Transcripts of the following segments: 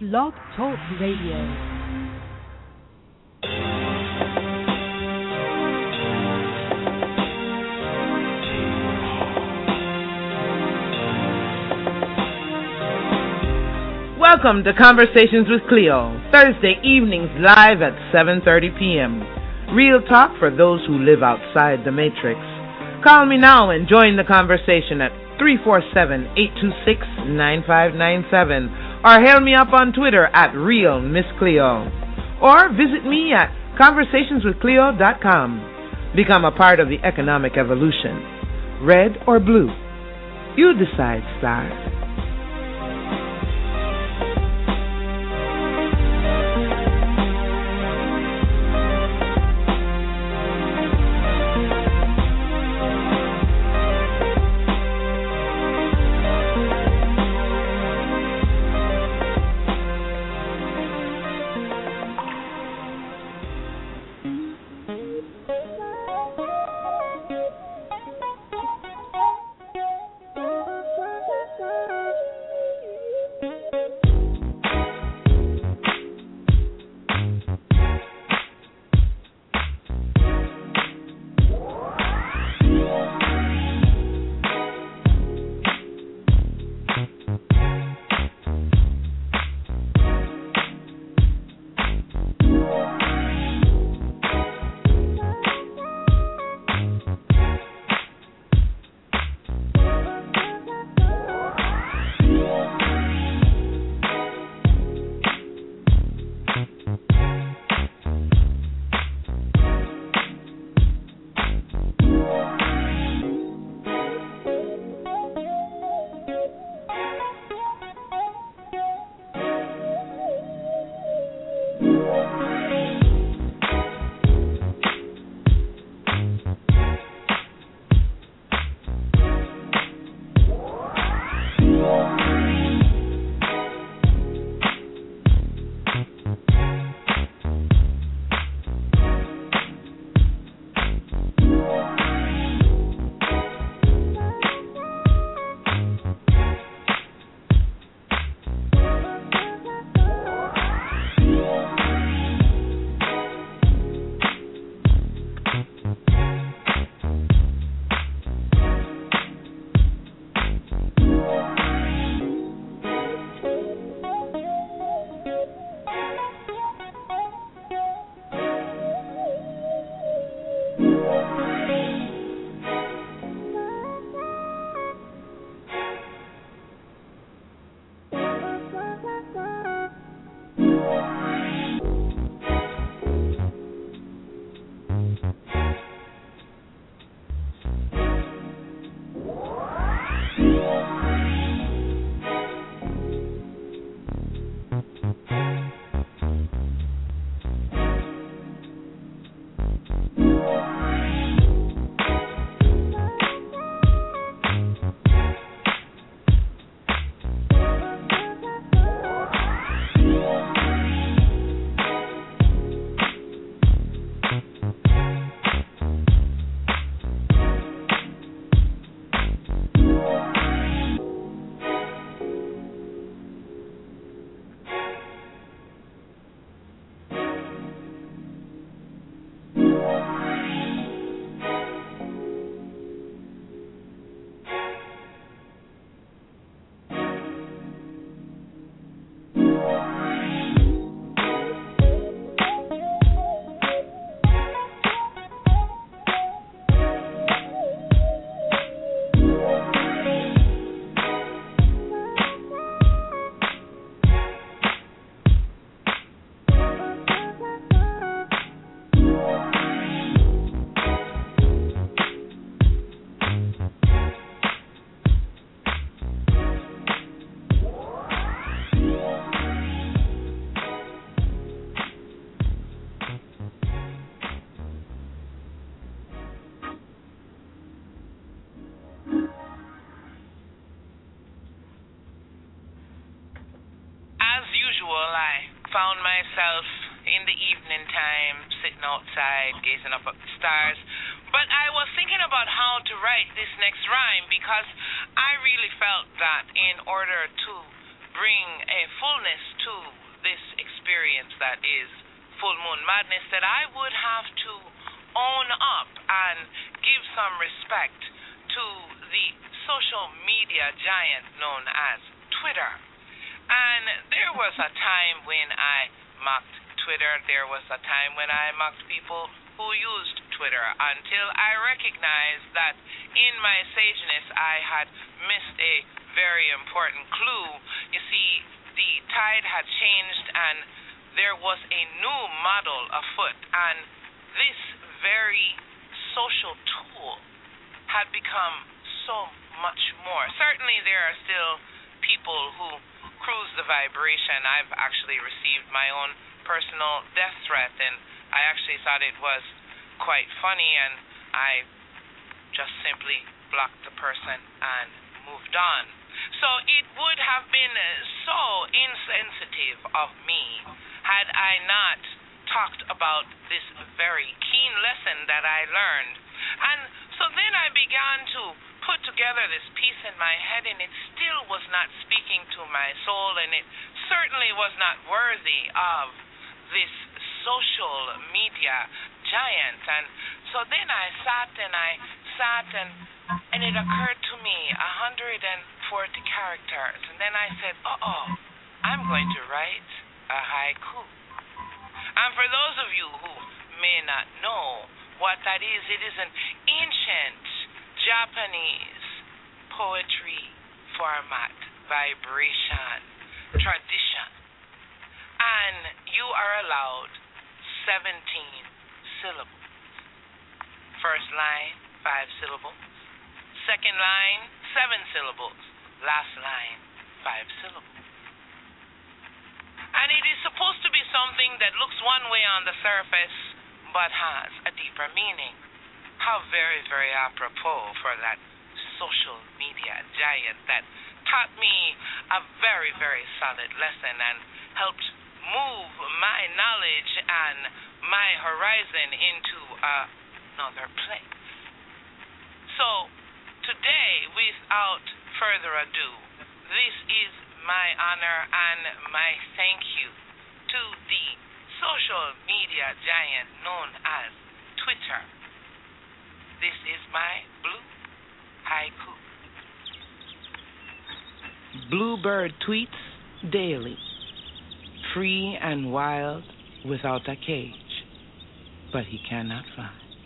Blog Talk Radio. Welcome to Conversations with Cleo, Thursday evenings live at 7:30 p.m. Real talk for those who live outside the matrix. Call me now and join the conversation at 347-826-9597 or hail me up on Twitter at Real Miss Cleo or visit me at conversationswithcleo.com. Become a part of the economic evolution. Red or blue? You decide, star. Found myself in the evening time sitting outside gazing up at the stars, but I was thinking about how to write this next rhyme because I really felt that in order to bring a fullness to this experience that is Full Moon Madness that I would have to own up and give some respect to the social media giant known as Twitter. And there was a time when I mocked Twitter. There was a time when I mocked people who used Twitter until I recognized that in my sageness I had missed a very important clue. You see, the tide had changed and there was a new model afoot, and this very social tool had become so much more. Certainly there are still people who cruise the vibration. I've actually received my own personal death threat, and I actually thought it was quite funny, and I just simply blocked the person and moved on. So it would have been so insensitive of me had I not talked about this very keen lesson that I learned. And so then I began to put together this piece in my head, and it still was not speaking to my soul, and it certainly was not worthy of this social media giant. And so then I sat and it occurred to me 140 characters, and then I said, I'm going to write a haiku. And for those of you who may not know what that is, it is an ancient Japanese poetry format, vibration, tradition. And you are allowed 17 syllables. First line, 5 syllables. Second line, 7 syllables. Last line, 5 syllables. And it is supposed to be something that looks one way on the surface, but has a deeper meaning. How very, very apropos for that social media giant that taught me a very, very solid lesson and helped move my knowledge and my horizon into another place. So today, without further ado, this is my honor and my thank you to the social media giant known as Twitter. This is my blue haiku. Bluebird tweets daily, free and wild without a cage, but he cannot fly.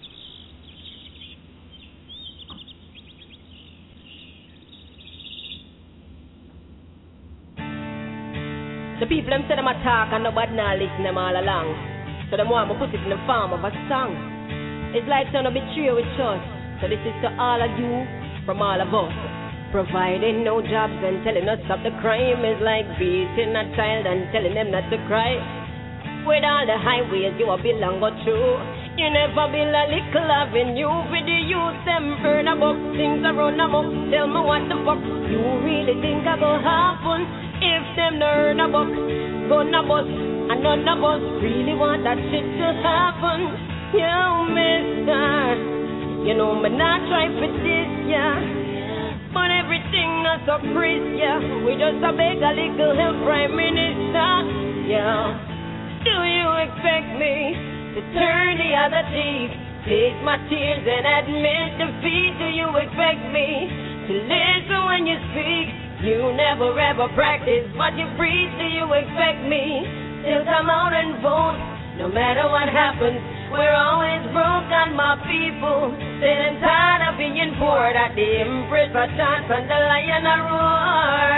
The people them say them attack and nobody not listen them all along. So them want me put it in the form of a song. It's like son of betray with trust. So this is to all of you from all of us. Providing no jobs and telling us stop the crime is like beating a child and telling them not to cry. With all the highways you a belong go through, you never build a little avenue for the youth. Them earn a buck, things are run amok. Tell me what the fuck you really think I go happen? If them no earn a buck, gonna bust, and none of us really want that shit to happen. You mister, you know me not try for this, yeah. But everything not so crisp, yeah. We just a beg a little help, Prime Minister, yeah. Do you expect me to turn the other cheek, take my tears and admit defeat? Do you expect me to listen when you speak? You never ever practice what you preach. Do you expect me to come out and vote? No matter what happens, we're always broke on my people. Sick and tired of being poor, that the empress a chance and the lion a roar.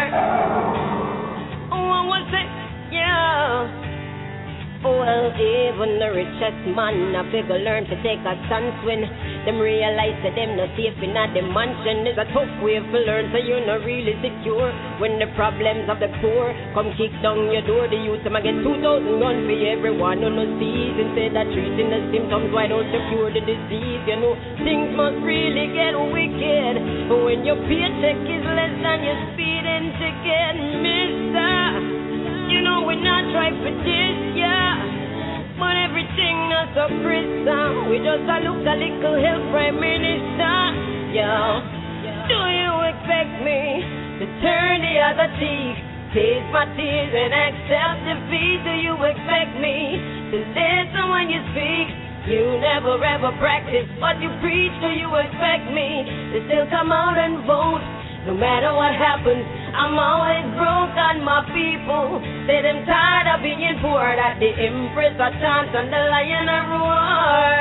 What was it? Yeah. Well, even the richest man a figure learn to take a chance when them realize that them not safe in a the mansion. Is a tough way to learn, so you're not really secure. When the problems of the poor come kick down your door, the youth them get 2,000 guns for everyone who no sees. Instead of treating the symptoms, why don't you cure the disease? You know, things must really get wicked when your paycheck is less than your speeding ticket, mister. You know we're not trying for this, yeah. But everything not so crisp, we just a look a little help, Prime Minister, yeah. Do you expect me to turn the other cheek, taste my tears and accept defeat. Do you expect me to listen when you speak? You never ever practice what you preach. Do you expect me to still come out and vote? No matter what happens, I'm always broke on my people. Say them tired of being poor, that the empress a chant and the lion a roar.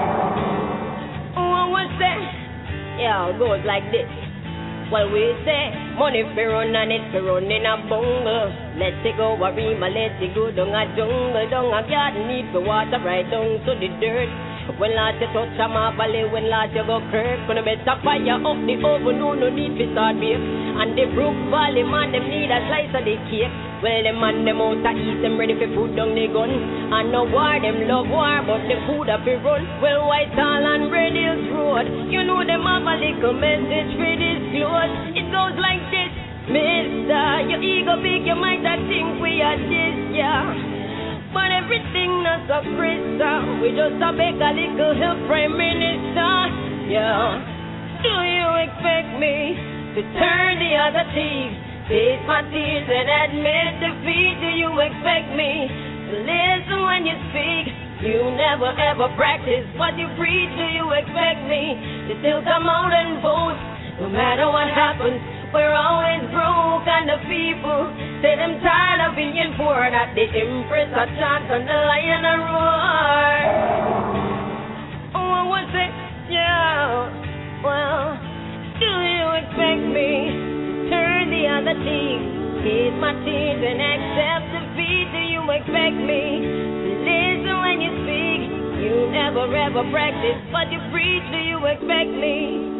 What was that? Yeah, it goes like this. Well, we say, money fi run and it fi run in a bungle. Let's go a rima, let's go down a jungle. Down a garden, need for water right down to the dirt. When last you touch a marble, when last you go kirk. Gonna better fire up the oven, no need to start bake. And the Brook Valley man, them need a slice of the cake. Well, them man, them out to eat, them ready for put down the gun. And no war, them love war, but the food up be run. Well, Whitehall and Red Hills Road, you know them have a little message for this clothes. It goes like this, mister, your ego big, you might have think we are this, yeah. But everything not so crystal. We just a beg a little help, Prime Minister. Yeah. Do you expect me to turn the other cheek? Face my tears and admit defeat. Do you expect me to listen when you speak? You never ever practice what you preach. Do you expect me to still come out and vote? No matter what happens, we're always broke and the people say them tired of being poor. That the empress a chant and the lion a roar. Oh, what was it? Yeah. Well, do you expect me to turn the other cheek? Taste my tears and accept defeat. Do you expect me to listen when you speak? You never ever practice what you preach. Do you expect me?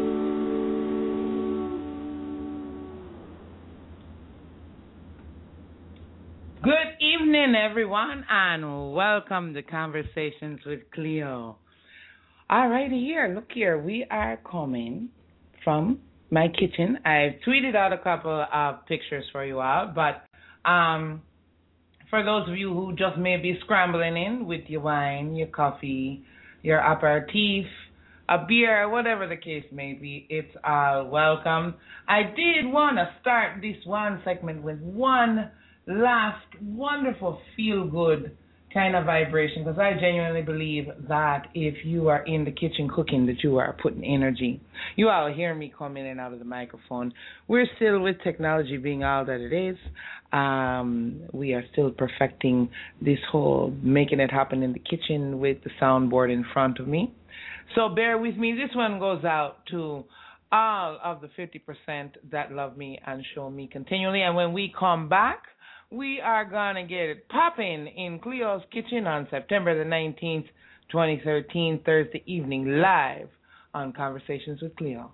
Good evening, everyone, and welcome to Conversations with Cleo. All right, look here. We are coming from my kitchen. I've tweeted out a couple of pictures for you all, but for those of you who just may be scrambling in with your wine, your coffee, your aperitif, a beer, whatever the case may be, it's all welcome. I did want to start this one segment with one last wonderful feel-good kind of vibration, because I genuinely believe that if you are in the kitchen cooking, that you are putting energy. You all hear me come in and out of the microphone. We're still, with technology being all that it is, we are still perfecting this whole making it happen in the kitchen with the soundboard in front of me. So bear with me. This one goes out to all of the 50% that love me and show me continually. And when we come back, we are going to get it popping in Cleo's Kitchen on September the 19th, 2013, Thursday evening, live on Conversations with Cleo.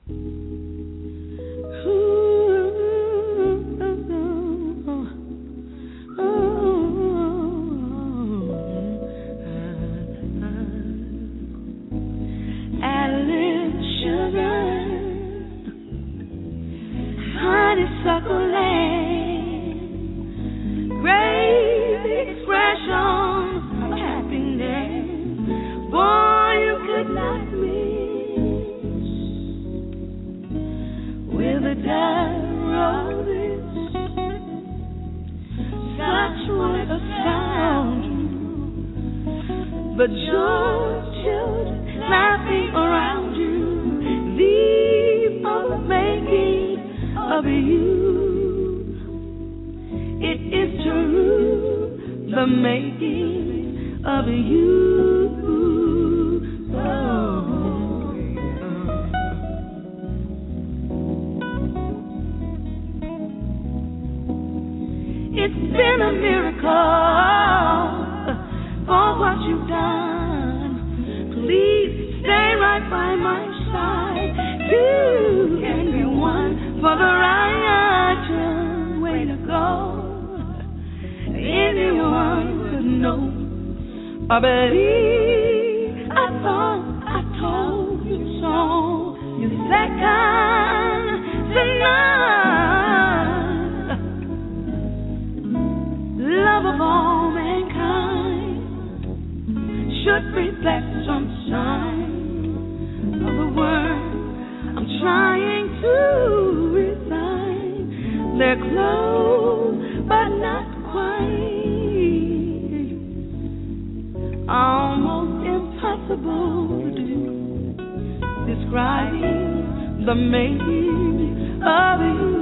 Add a little sugar, honeysuckle, great expression of happiness, boy, you could not miss. With a dare of this, such was the sound, but your children laughing around you, these are the making of you. It is true, the making of you. Oh. It's been a miracle for what you've done. Please stay right by my side. You can be one for the right way to go. Anyone could know. I believe I thought I told you so. You're second to none. Love of all mankind should reflect some sign of the word I'm trying to refine. They're close, but not quite. Almost impossible to do. Describing the making of you.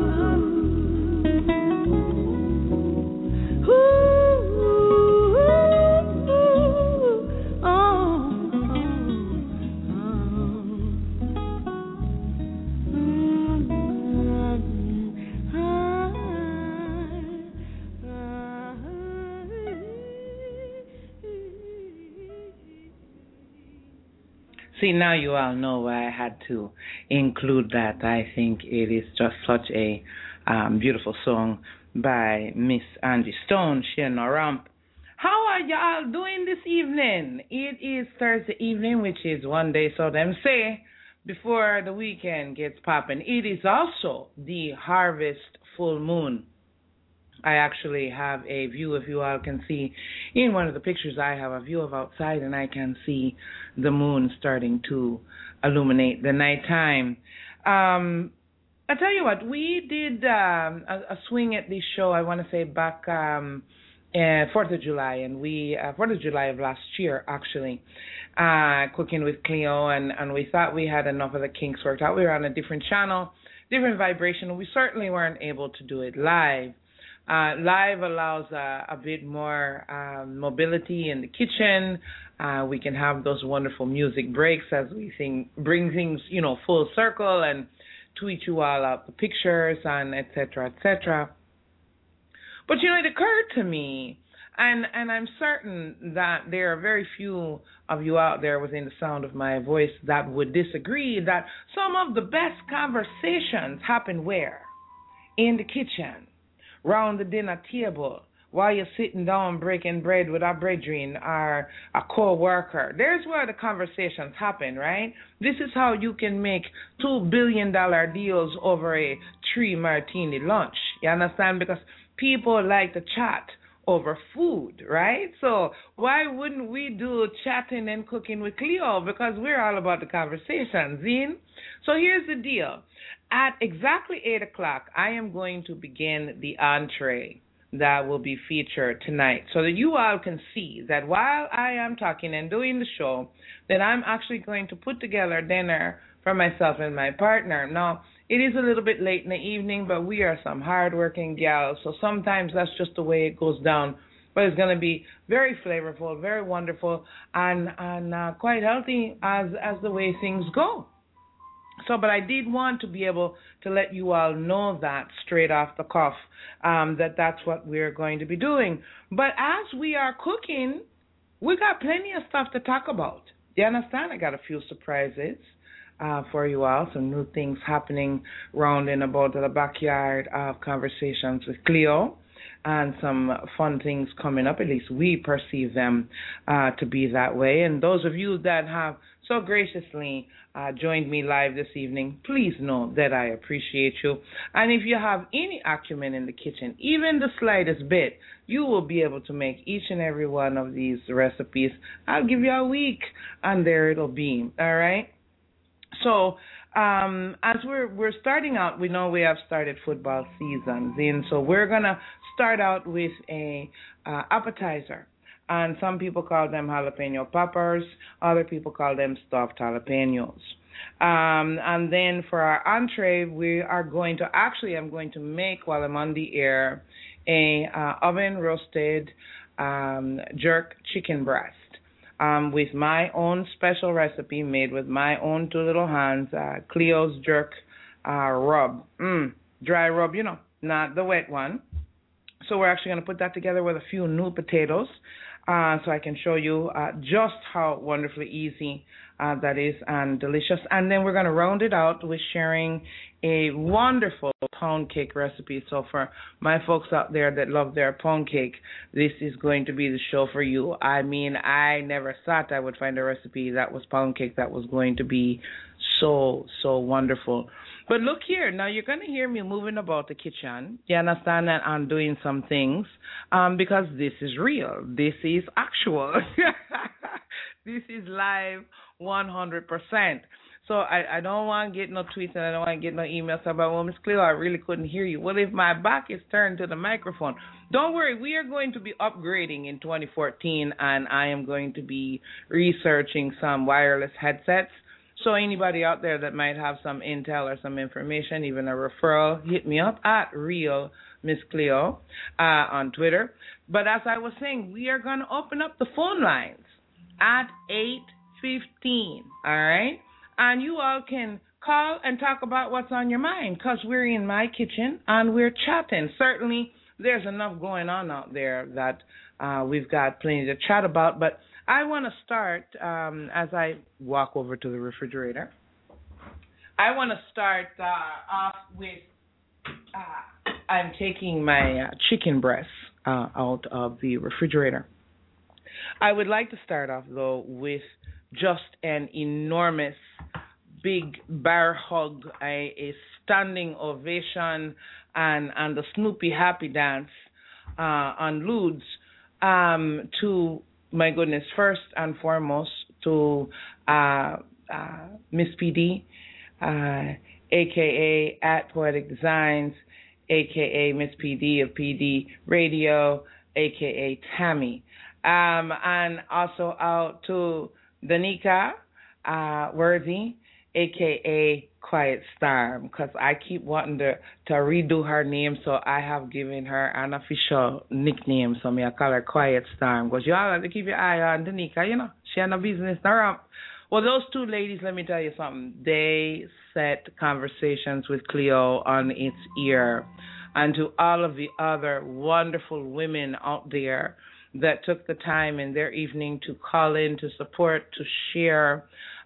See, now you all know why I had to include that. I think it is just such a beautiful song by Miss Angie Stone, Shannon Ramp. How are y'all doing this evening? It is Thursday evening, which is one day, so them say, before the weekend gets popping. It is also the harvest full moon. I actually have a view, if you all can see, in one of the pictures I have a view of outside, and I can see the moon starting to illuminate the nighttime. I tell you what, we did a swing at this show, I want to say back 4th of July, and 4th of July of last year, actually, Cooking with Cleo, and we thought we had enough of the kinks worked out. We were on a different channel, different vibration, and we certainly weren't able to do it live. Live allows a bit more mobility in the kitchen. We can have those wonderful music breaks as we bring things, full circle and tweet you all out the pictures and et cetera, et cetera. But, it occurred to me, and I'm certain that there are very few of you out there within the sound of my voice that would disagree that some of the best conversations happen where? In the kitchen. Round the dinner table, while you're sitting down breaking bread with a brethren or a co-worker. There's where the conversations happen, right? This is how you can make $2 billion deals over a 3-martini lunch. You understand? Because people like to chat over food, right? So why wouldn't we do chatting and cooking with Cleo? Because we're all about the conversations, Zine. So here's the deal. At exactly 8 o'clock, I am going to begin the entree that will be featured tonight so that you all can see that while I am talking and doing the show, that I'm actually going to put together dinner for myself and my partner. Now, it is a little bit late in the evening, but we are some hardworking gals, so sometimes that's just the way it goes down. But it's going to be very flavorful, very wonderful, and quite healthy as the way things go. So, but I did want to be able to let you all know that straight off the cuff, that's what we're going to be doing. But as we are cooking, we got plenty of stuff to talk about. Do you understand? I got a few surprises for you all, some new things happening round and about the backyard of Conversations with Cleo, and some fun things coming up. At least we perceive them to be that way. And those of you that have so graciously joined me live this evening, please know that I appreciate you. And if you have any acumen in the kitchen, even the slightest bit, you will be able to make each and every one of these recipes. I'll give you a week, and there it'll be. All right? So as we're starting out, we know we have started football seasons, and so we're going to start out with a appetizer. And some people call them jalapeno poppers. Other people call them stuffed jalapenos. And then for our entree, I'm going to make, while I'm on the air, a oven roasted jerk chicken breast with my own special recipe made with my own two little hands, Cleo's jerk rub. Dry rub, not the wet one. So we're actually going to put that together with a few new potatoes. So I can show you just how wonderfully easy that is and delicious. And then we're going to round it out with sharing a wonderful pound cake recipe. So for my folks out there that love their pound cake, this is going to be the show for you. I mean, I never thought I would find a recipe that was pound cake that was going to be so wonderful. But look here, now you're going to hear me moving about the kitchen. You understand that I'm doing some things because this is real. This is actual. This is live 100%. So I don't want to get no tweets and I don't want to get no emails about, well, Miss Cleo, I really couldn't hear you. Well, if my back is turned to the microphone, don't worry. We are going to be upgrading in 2014, and I am going to be researching some wireless headsets. So anybody out there that might have some intel or some information, even a referral, hit me up at Real Miss Cleo on Twitter. But as I was saying, we are going to open up the phone lines at 8:15, all right? And you all can call and talk about what's on your mind, because we're in my kitchen and we're chatting. Certainly, there's enough going on out there that we've got plenty to chat about. But I want to start, as I walk over to the refrigerator, I want to start off with, I'm taking my chicken breasts out of the refrigerator. I would like to start off, though, with just an enormous, big bear hug, a standing ovation, and the Snoopy Happy Dance on Ludes to, my goodness, first and foremost, to Miss PD, a.k.a. at Poetic Designs, a.k.a. Miss PD of PD Radio, a.k.a. Tammy. And also out to Danica Worthy, a.k.a. Quiet Storm, because I keep wanting to redo her name, so I have given her an official nickname, so I call her Quiet Storm, because you all have to keep your eye on Danica, you know. She had no business around. Well, those two ladies, let me tell you something. They set Conversations with Cleo on its ear. And to all of the other wonderful women out there that took the time in their evening to call in, to support, to share,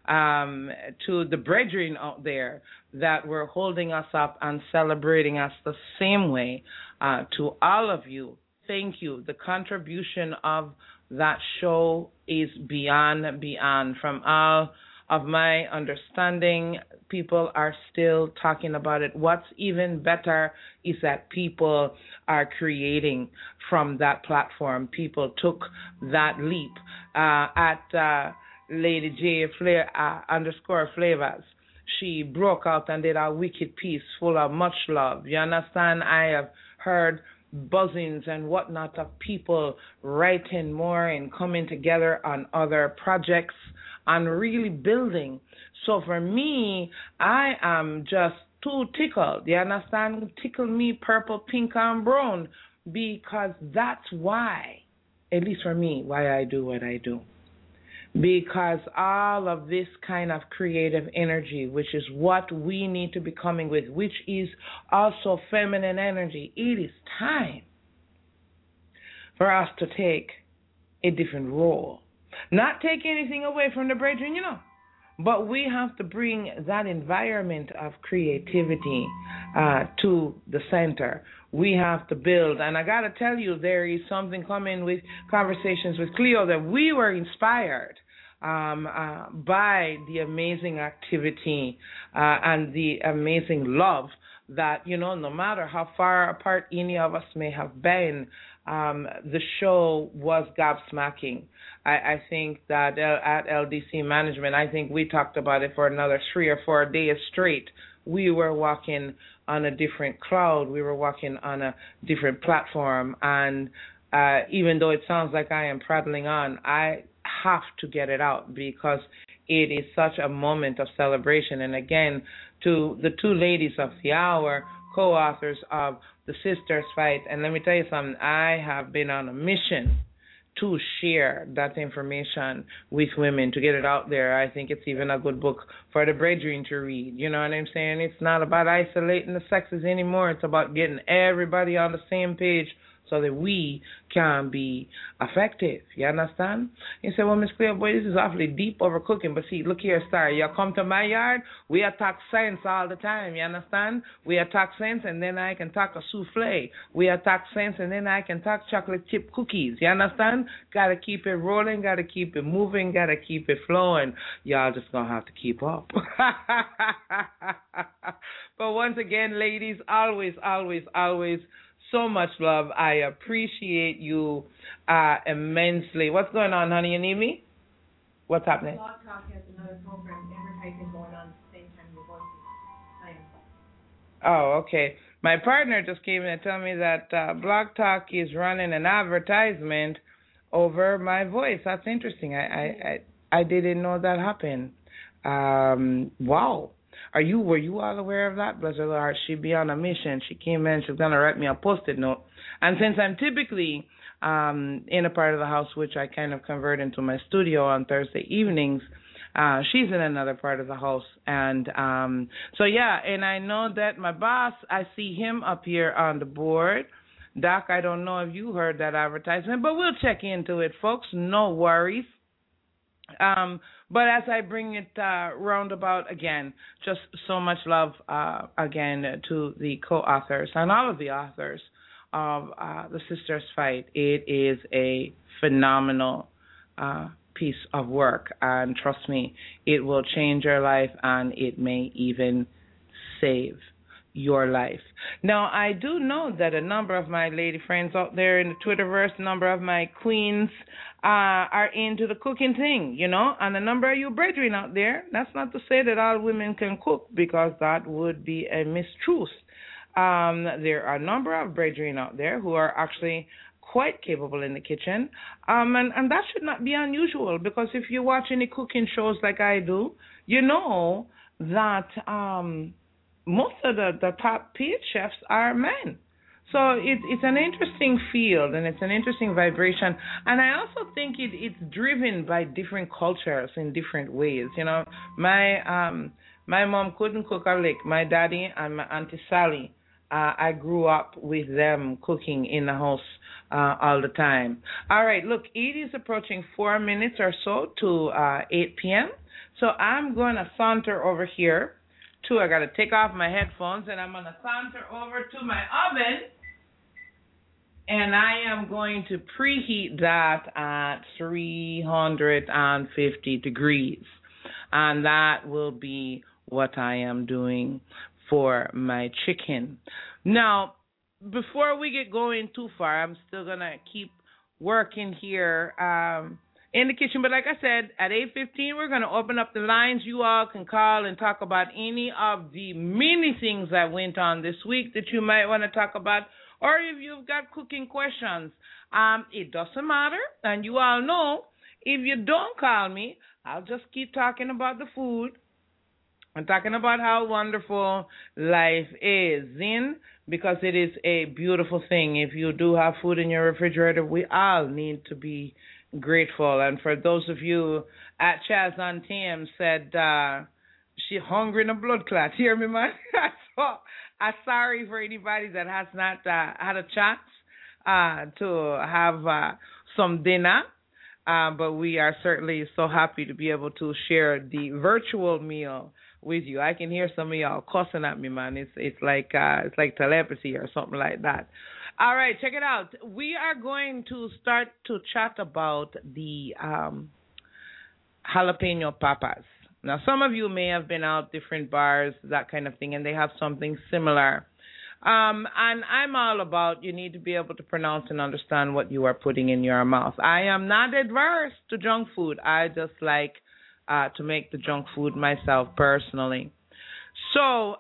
to the brethren out there that were holding us up and celebrating us the same way, to all of you, thank you. The contribution of that show is beyond. From all of my understanding, people are still talking about it. What's even better is that people are creating from that platform. People took that leap. At Lady J underscore Flavors, she broke out and did a wicked piece full of much love. You understand? I have heard buzzings and whatnot of people writing more and coming together on other projects and really building. So for me, I am just too tickled. You understand? Tickle me purple, pink, and brown, because that's why, at least for me, why I do what I do. Because all of this kind of creative energy, which is what we need to be coming with, which is also feminine energy, it is time for us to take a different role. Not take anything away from the brethren, you know, but we have to bring that environment of creativity to the center. We have to build. And I got to tell you, there is something coming with Conversations with Cleo that we were inspired by the amazing activity and the amazing love that, you know, no matter how far apart any of us may have been, the show was gobsmacking. I think that at LDC Management, I think we talked about it for another 3 or 4 days straight. We were walking on a different cloud. We were walking on a different platform. And even though it sounds like I am prattling on, I have to get it out because it is such a moment of celebration. And again, to the two ladies of the hour, co-authors of The Sisters Fight, and let me tell you something, I have been on a mission to share that information with women, to get it out there. I think it's even a good book for the brethren to read. You know what I'm saying? It's not about isolating the sexes anymore. It's about getting everybody on the same page so that we can be effective. You understand? You say, well, Miss Cleo, boy, this is awfully deep overcooking. But see, look here, Star. You come to my yard, we attack science all the time. You understand? We attack science, and then I can talk a souffle. We attack science, and then I can talk chocolate chip cookies. You understand? Got to keep it rolling, got to keep it moving, got to keep it flowing. Y'all just going to have to keep up. But once again, ladies, always, always, always, so much love. I appreciate you immensely. What's going on, honey? You need me? What's happening? Blog Talk has another program every advertising going on at the same time you're going to time. Oh, okay. My partner just came in and told me that Blog Talk is running an advertisement over my voice. That's interesting. I didn't know that happened. Wow. Were you all aware of that? Bless her heart. She be on a mission. She came in. She's gonna write me a post-it note. And since I'm typically in a part of the house which I kind of convert into my studio on Thursday evenings, she's in another part of the house. And so yeah. And I know that my boss, I see him up here on the board. Doc, I don't know if you heard that advertisement, but we'll check into it, folks. No worries. But as I bring it roundabout again, just so much love again to the co-authors and all of the authors of The Sisters Fight. It is a phenomenal piece of work, and trust me, it will change your life, and it may even save your life. Now, I do know that a number of my lady friends out there in the Twitterverse, a number of my queens are into the cooking thing, and a number of you brethren out there. That's not to say that all women can cook, because that would be a mistruth. There are a number of brethren out there who are actually quite capable in the kitchen, and that should not be unusual, because if you watch any cooking shows like I do, you know that most of the top paid chefs are men. So it's an interesting field, and it's an interesting vibration. And I also think it's driven by different cultures in different ways. My mom couldn't cook a lick. My daddy and my Auntie Sally, I grew up with them cooking in the house all the time. All right, look, it is approaching 4 minutes or so to 8 p.m. So I'm going to saunter over here. I got to take off my headphones, and I'm going to saunter over to my oven, and I am going to preheat that at 350 degrees, and that will be what I am doing for my chicken. Now, before we get going too far, I'm still going to keep working here in the kitchen, but like I said, at 8:15, we're going to open up the lines. You all can call and talk about any of the many things that went on this week that you might want to talk about, or if you've got cooking questions. It doesn't matter, and you all know, if you don't call me, I'll just keep talking about the food. I'm talking about how wonderful life is, because it is a beautiful thing. If you do have food in your refrigerator, we all need to be grateful. And for those of you at Chaz on Tim said she hungry in a blood clot. Hear me, man? So I'm sorry for anybody that has not had a chance to have some dinner. But we are certainly so happy to be able to share the virtual meal with you. I can hear some of y'all cussing at me, man. It's like telepathy or something like that. All right, check it out. We are going to start to chat about the jalapeno papas. Now, some of you may have been out different bars, that kind of thing, and they have something similar. And I'm all about you need to be able to pronounce and understand what you are putting in your mouth. I am not adverse to junk food. I just like to make the junk food myself personally. So,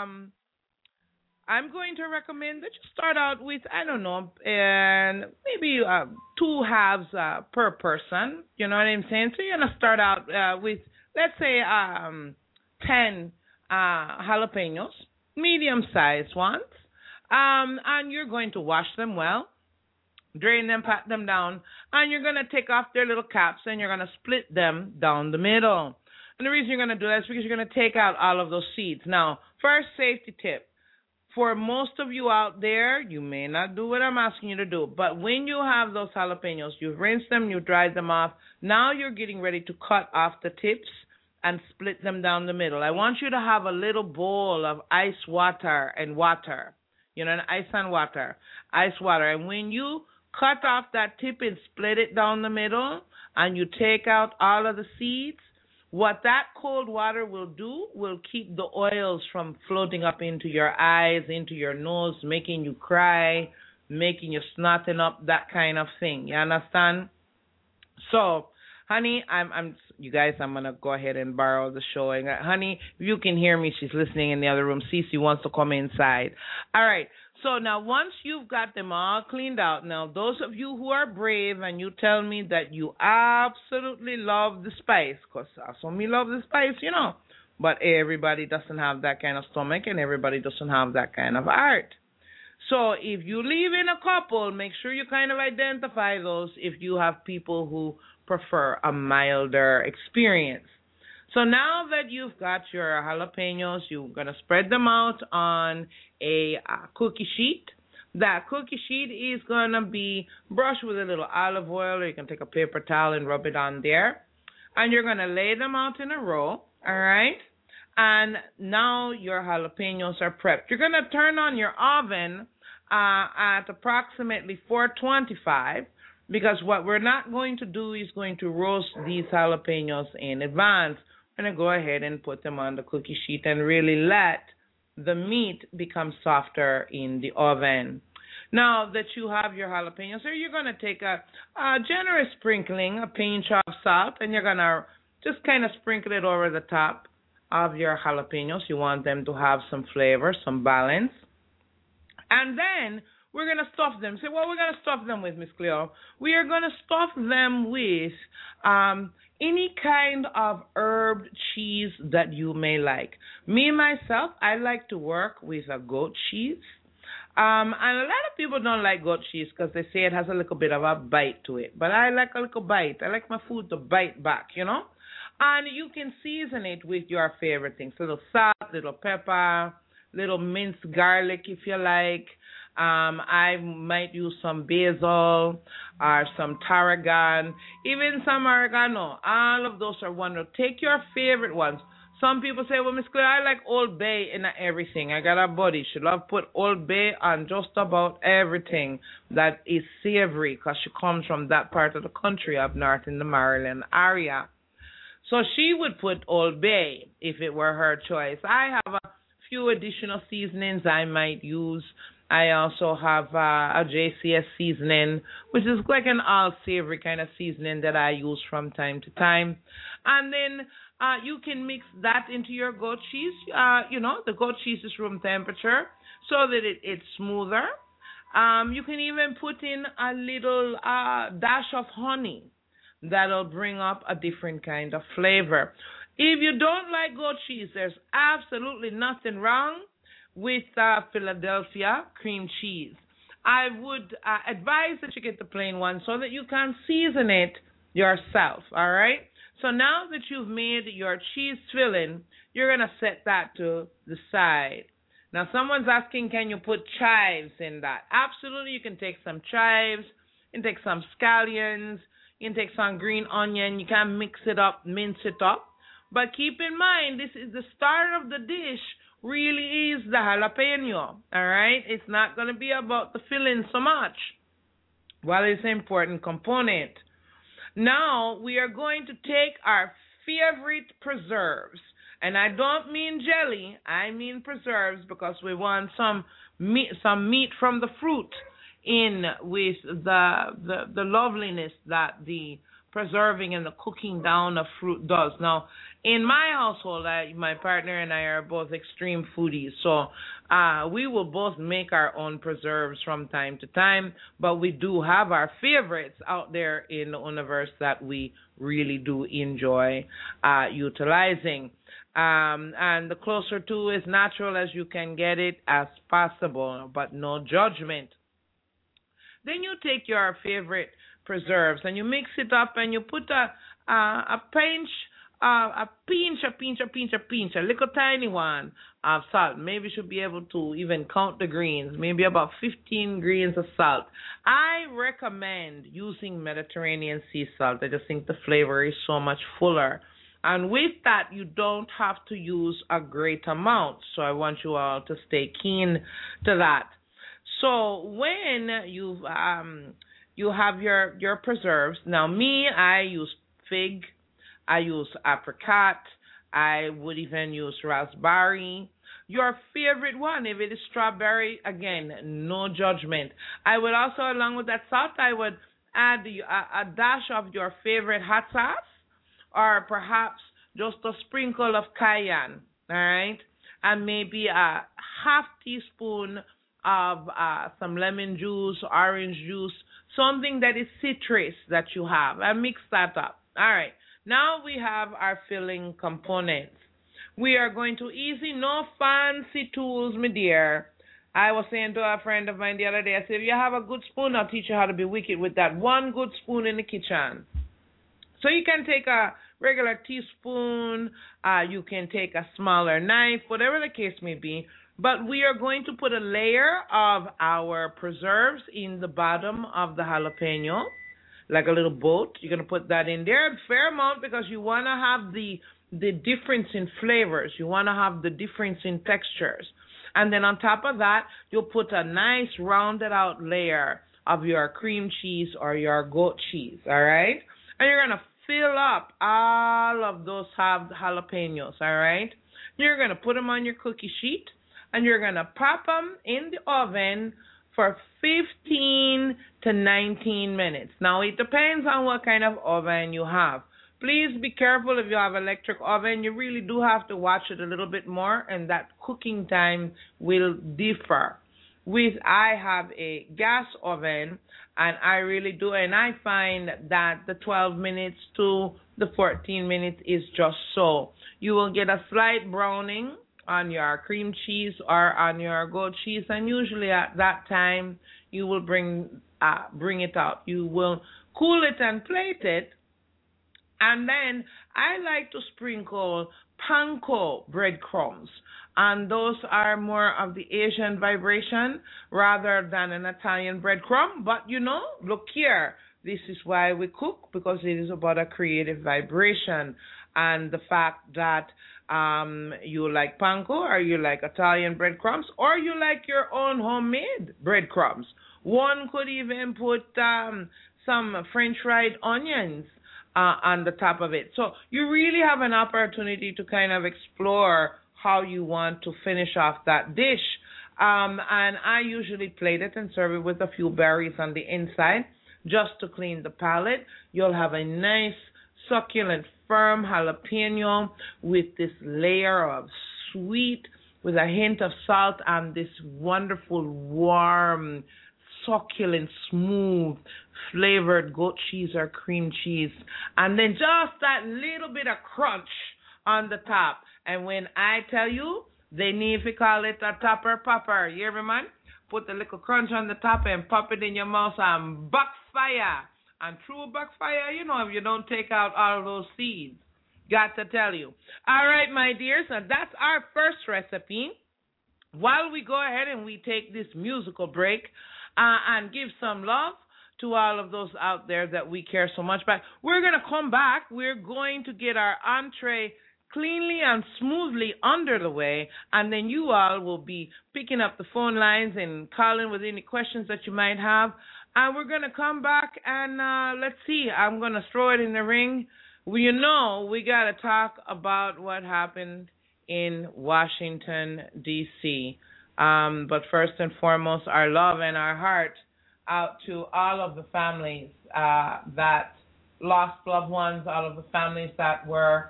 I'm going to recommend that you start out with, I don't know, and maybe 2 halves per person. You know what I'm saying? So you're going to start out with, let's say, 10 jalapenos, medium-sized ones, and you're going to wash them well, drain them, pat them down, and you're going to take off their little caps, and you're going to split them down the middle. And the reason you're going to do that is because you're going to take out all of those seeds. Now, first safety tip. For most of you out there, you may not do what I'm asking you to do, but when you have those jalapenos, you've rinsed them, you've dried them off, now you're getting ready to cut off the tips and split them down the middle. I want you to have a little bowl of ice water and water, ice and water, ice water. And when you cut off that tip and split it down the middle and you take out all of the seeds, what that cold water will do will keep the oils from floating up into your eyes, into your nose, making you cry, making you snotting up, that kind of thing. You understand? So, Honey, you guys, I'm going to go ahead and borrow the show. And, honey, if you can hear me, she's listening in the other room. Cece wants to come inside. All right. So now once you've got them all cleaned out, now those of you who are brave and you tell me that you absolutely love the spice, because also me love the spice, you know, but everybody doesn't have that kind of stomach and everybody doesn't have that kind of heart. So if you live in a couple, make sure you kind of identify those if you have people who prefer a milder experience. So now that you've got your jalapenos, you're going to spread them out on a cookie sheet. That cookie sheet is going to be brushed with a little olive oil, or you can take a paper towel and rub it on there. And you're going to lay them out in a row, all right? And now your jalapenos are prepped. You're going to turn on your oven at approximately 425, because what we're not going to do is going to roast these jalapenos in advance. I'm going to go ahead and put them on the cookie sheet and really let the meat become softer in the oven. Now that you have your jalapenos, so you're going to take a generous sprinkling, a pinch of salt, and you're going to just kind of sprinkle it over the top of your jalapenos. You want them to have some flavor, some balance. And then we're going to stuff them. So what we're going to stuff them with, Miss Cleo? We are going to stuff them with any kind of herb cheese that you may like. Me, myself, I like to work with a goat cheese. And a lot of people don't like goat cheese because they say it has a little bit of a bite to it. But I like a little bite. I like my food to bite back, you know. And you can season it with your favorite things. Little salt, little pepper, little minced garlic if you like. I might use some basil or some tarragon, even some oregano. All of those are wonderful. Take your favorite ones. Some people say, well, Miss Claire, I like Old Bay in everything. I got a buddy. She love put Old Bay on just about everything that is savory because she comes from that part of the country up north in the Maryland area. So she would put Old Bay if it were her choice. I have a few additional seasonings I might use. I also have a JCS seasoning, which is like an all-savory kind of seasoning that I use from time to time. And then you can mix that into your goat cheese. The goat cheese is room temperature so that it's smoother. You can even put in a little dash of honey. That'll bring up a different kind of flavor. If you don't like goat cheese, there's absolutely nothing wrong with Philadelphia cream cheese. I would advise that you get the plain one so that you can season it yourself, all right? So now that you've made your cheese filling, you're going to set that to the side. Now, someone's asking, can you put chives in that? Absolutely, you can take some chives, you can take some scallions, you can take some green onion, you can mix it up, mince it up. But keep in mind, this is the start of the dish, really is the jalapeno, all right? It's not going to be about the filling so much. Well, it's an important component. Now, we are going to take our favorite preserves. And I don't mean jelly, I mean preserves because we want some meat from the fruit in with the loveliness that the preserving and the cooking down of fruit does. Now, in my household, my partner and I are both extreme foodies, so we will both make our own preserves from time to time, but we do have our favorites out there in the universe that we really do enjoy utilizing. And the closer to as natural as you can get it as possible, but no judgment. Then you take your favorite preserves and you mix it up and you put a pinch, a little tiny one of salt. Maybe you should be able to even count the greens, maybe about 15 grains of salt. I recommend using Mediterranean sea salt. I just think the flavor is so much fuller. And with that, you don't have to use a great amount. So I want you all to stay keen to that. So when you have your preserves, now me, I use fig, I use apricot, I would even use raspberry. Your favorite one, if it is strawberry, again, no judgment. I would also, along with that salt, I would add a dash of your favorite hot sauce, or perhaps just a sprinkle of cayenne, all right? And maybe a half teaspoon of some lemon juice, orange juice, something that is citrus that you have, and mix that up. All right, now we have our filling components. We are going to no fancy tools, my dear. I was saying to a friend of mine the other day, I said, if you have a good spoon, I'll teach you how to be wicked with that. One good spoon in the kitchen. So you can take a regular teaspoon, you can take a smaller knife, whatever the case may be. But we are going to put a layer of our preserves in the bottom of the jalapeno, like a little boat. You're going to put that in there, a fair amount, because you want to have the difference in flavors. You want to have the difference in textures. And then on top of that, you'll put a nice rounded out layer of your cream cheese or your goat cheese, all right? And you're going to fill up all of those jalapenos, all right? You're going to put them on your cookie sheet, and you're going to pop them in the oven for 15 to 19 minutes. Now, it depends on what kind of oven you have. Please be careful if you have electric oven. You really do have to watch it a little bit more, and that cooking time will differ. I have a gas oven, and I really do, and I find that the 12 minutes to the 14 minutes is just so. You will get a slight browning on your cream cheese or on your goat cheese, and usually at that time you will bring it out. You will cool it and plate it. And then I like to sprinkle panko breadcrumbs. And those are more of the Asian vibration rather than an Italian breadcrumb. But, look here. This is why we cook, because it is about a creative vibration. And the fact that you like panko, or you like Italian breadcrumbs, or you like your own homemade breadcrumbs. One could even put some French fried onions on the top of it. So you really have an opportunity to kind of explore how you want to finish off that dish. And I usually plate it and serve it with a few berries on the inside just to clean the palate. You'll have a nice, succulent, firm jalapeno with this layer of sweet with a hint of salt and this wonderful, warm, succulent, smooth, flavored goat cheese or cream cheese, and then just that little bit of crunch on the top. And when I tell you, they need to call it a topper popper. You hear me, man? Put the little crunch on the top and pop it in your mouth and backfire. And true backfire, if you don't take out all those seeds. Got to tell you. All right, my dears, so that's our first recipe. While we go ahead and we take this musical break, and give some love to all of those out there that we care so much about. We're going to come back. We're going to get our entree cleanly and smoothly under the way, and then you all will be picking up the phone lines and calling with any questions that you might have. And we're going to come back and let's see. I'm going to throw it in the ring. We got to talk about what happened in Washington, D.C., but first and foremost, our love and our heart out to all of the families that lost loved ones, all of the families that were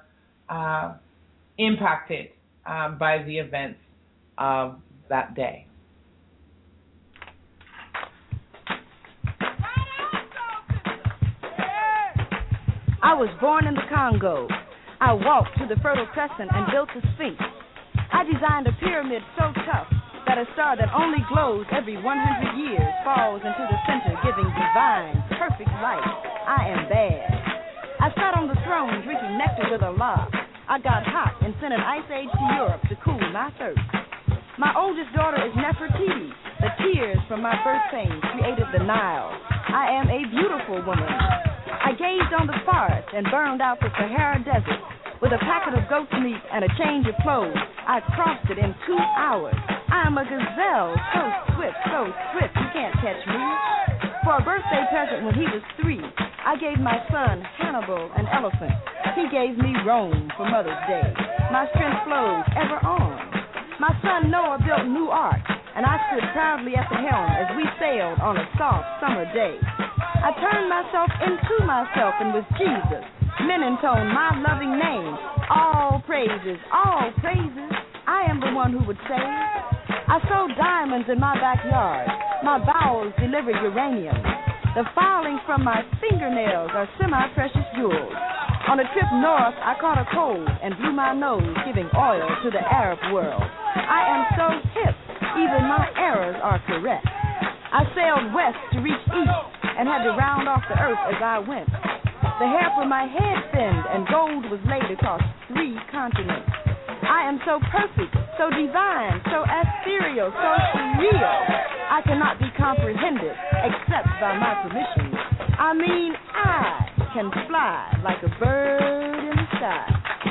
impacted by the events of that day. I was born in the Congo. I walked to the Fertile Crescent and built the Sphinx. I designed a pyramid so tough that a star that only glows every 100 years falls into the center, giving divine, perfect light. I am bad. I sat on the throne drinking nectar with Allah. I got hot and sent an ice age to Europe to cool my thirst. My oldest daughter is Nefertiti. The tears from my birth pains created the Nile. I am a beautiful woman. I gazed on the forest and burned out the Sahara Desert. With a packet of goat's meat and a change of clothes, I crossed it in 2 hours. I am a gazelle, so swift, you can't catch me. For a birthday present when he was 3, I gave my son Hannibal an elephant. He gave me Rome for Mother's Day. My strength flows ever on. My son Noah built new ark, and I stood proudly at the helm as we sailed on a soft summer day. I turned myself into myself and was Jesus. Men intoned my loving name. All praises, I am the one who would save. I sowed diamonds in my backyard. My bowels delivered uranium. The filings from my fingernails are semi-precious jewels. On a trip north, I caught a cold and blew my nose, giving oil to the Arab world. I am so hip, even my errors are correct. I sailed west to reach east and had to round off the earth as I went. The hair from my head thinned and gold was laid across 3 continents. I am so perfect, so divine, so ethereal, so surreal. I cannot be comprehended except by my permission. I mean, I can fly like a bird in the sky.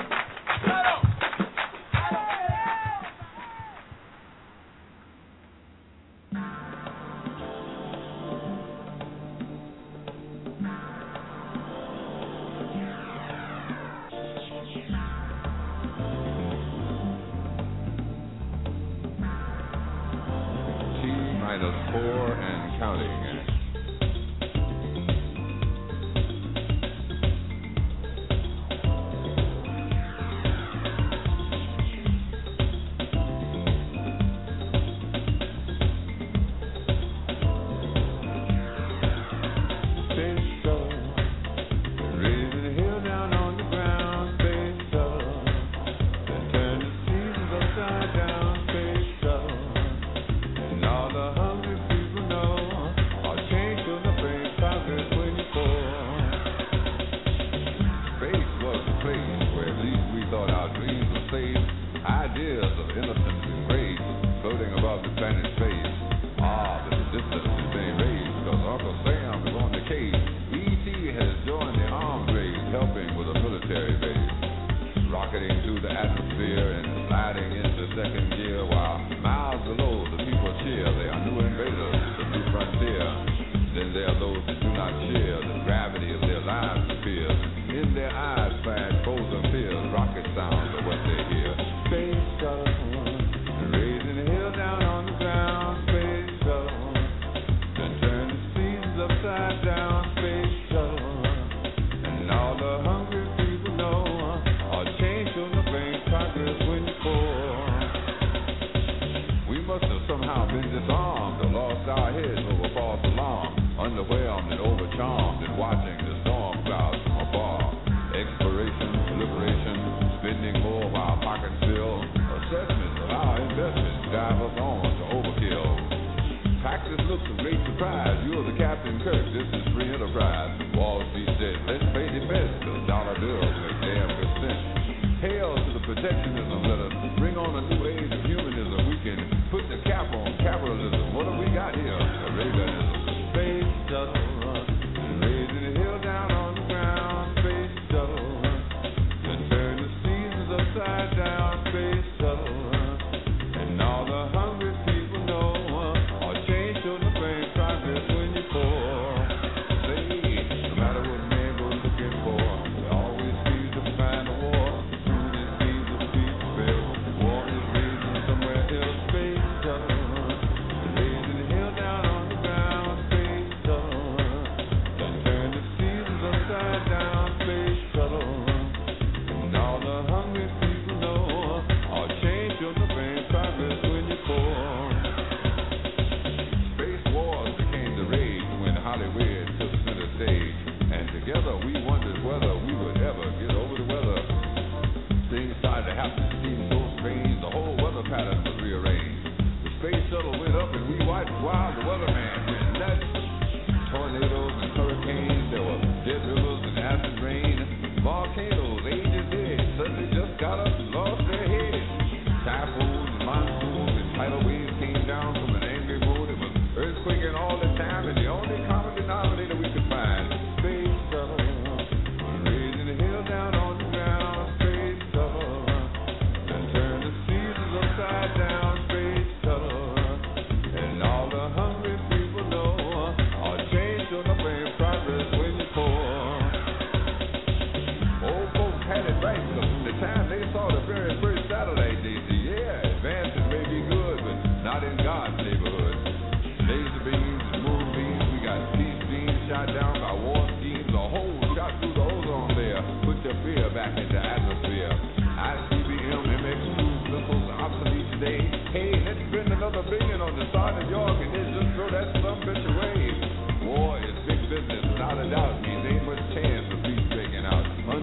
T-4 and counting.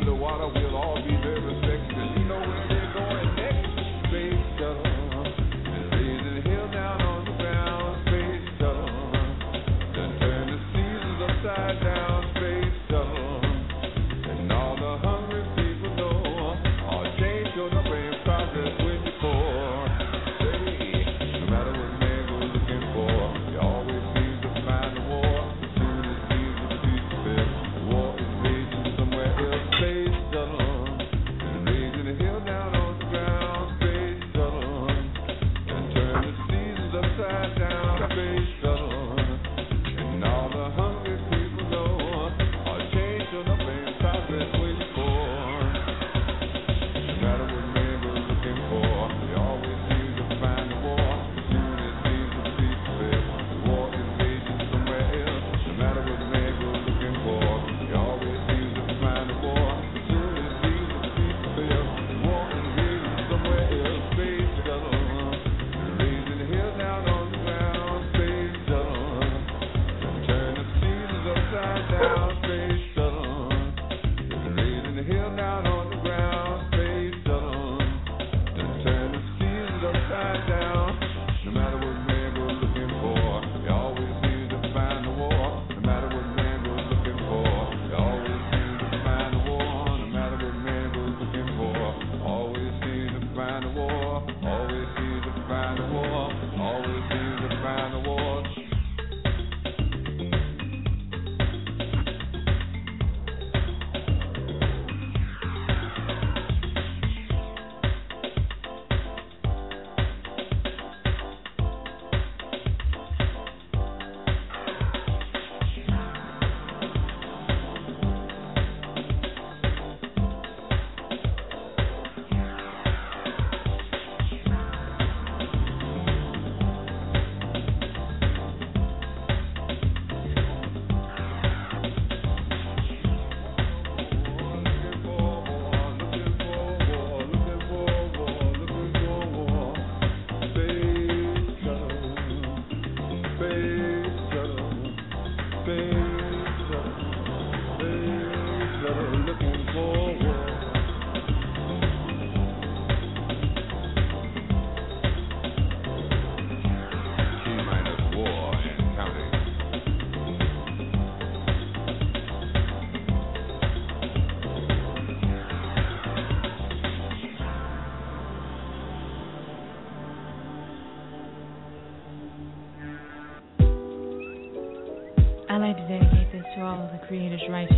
I'd like to dedicate this to all of the Creator's righteous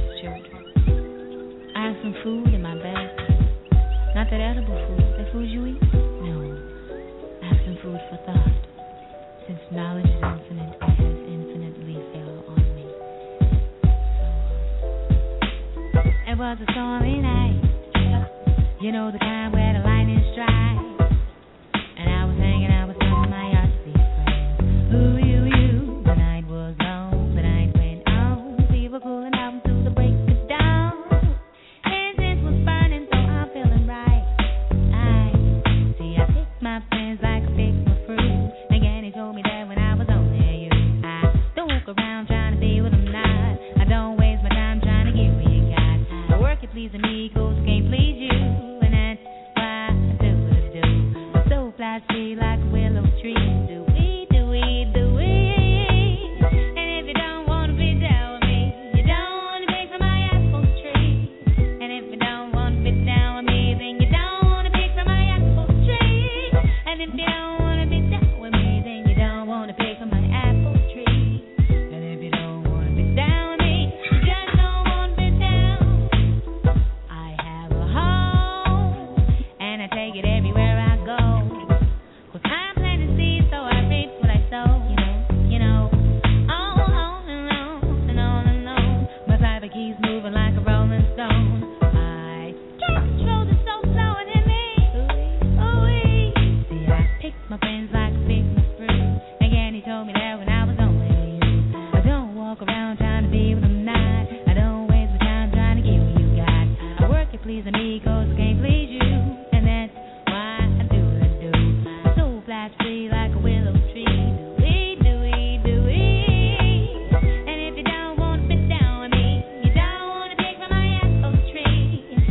children. I have some food in my basket. Not that edible food, that food you eat. No, I have some food for thought. Since knowledge is infinite, it has infinitely fell on me. It was a stormy night. You know the kind where the lightning strikes. And I was hanging out with some of my yardstick friends. Ooh, you. The night was long, the night went on. We were cooling out until the break of dawn. Incense was burning, so I'm feeling right. I picked my friends like I picked my fruit. Again, he told me that when I was on there, I don't walk around trying to be what I'm not. I don't waste my time trying to get what you got. I work at pleasing me, cause I can't please you. And that's why I do what I do. I'm so fly sweet like a willow tree. Do we, do we, do we? And if you don't wanna be down with me, you don't wanna pick from my apple tree. And if you don't wanna be down with me, then you don't wanna pick from my apple tree. And if you don't wanna be down with me, then you don't wanna pick from my apple tree. And if you don't wanna be down with me, you just don't wanna be down. I have a home, and I take it everywhere I go. 'Cause I'm planting seeds, so I reap what I sow. You know, on and on and on and on. My cyber keeps moving like a rolling stone. I can't control the soul flowing in me. Ooh-wee. See, I picked my friends like I picked my fruit. Again, he told me that when I was only you. I don't walk around trying to be what I'm not. I don't waste my time trying to get what you got. I work at pleasing me, 'cause I can't please you. And that's why I do what I do. I'm so flat free like a willow tree. Do we, do we, do we? And if you don't wanna be down with me, you don't wanna pick from my apple tree.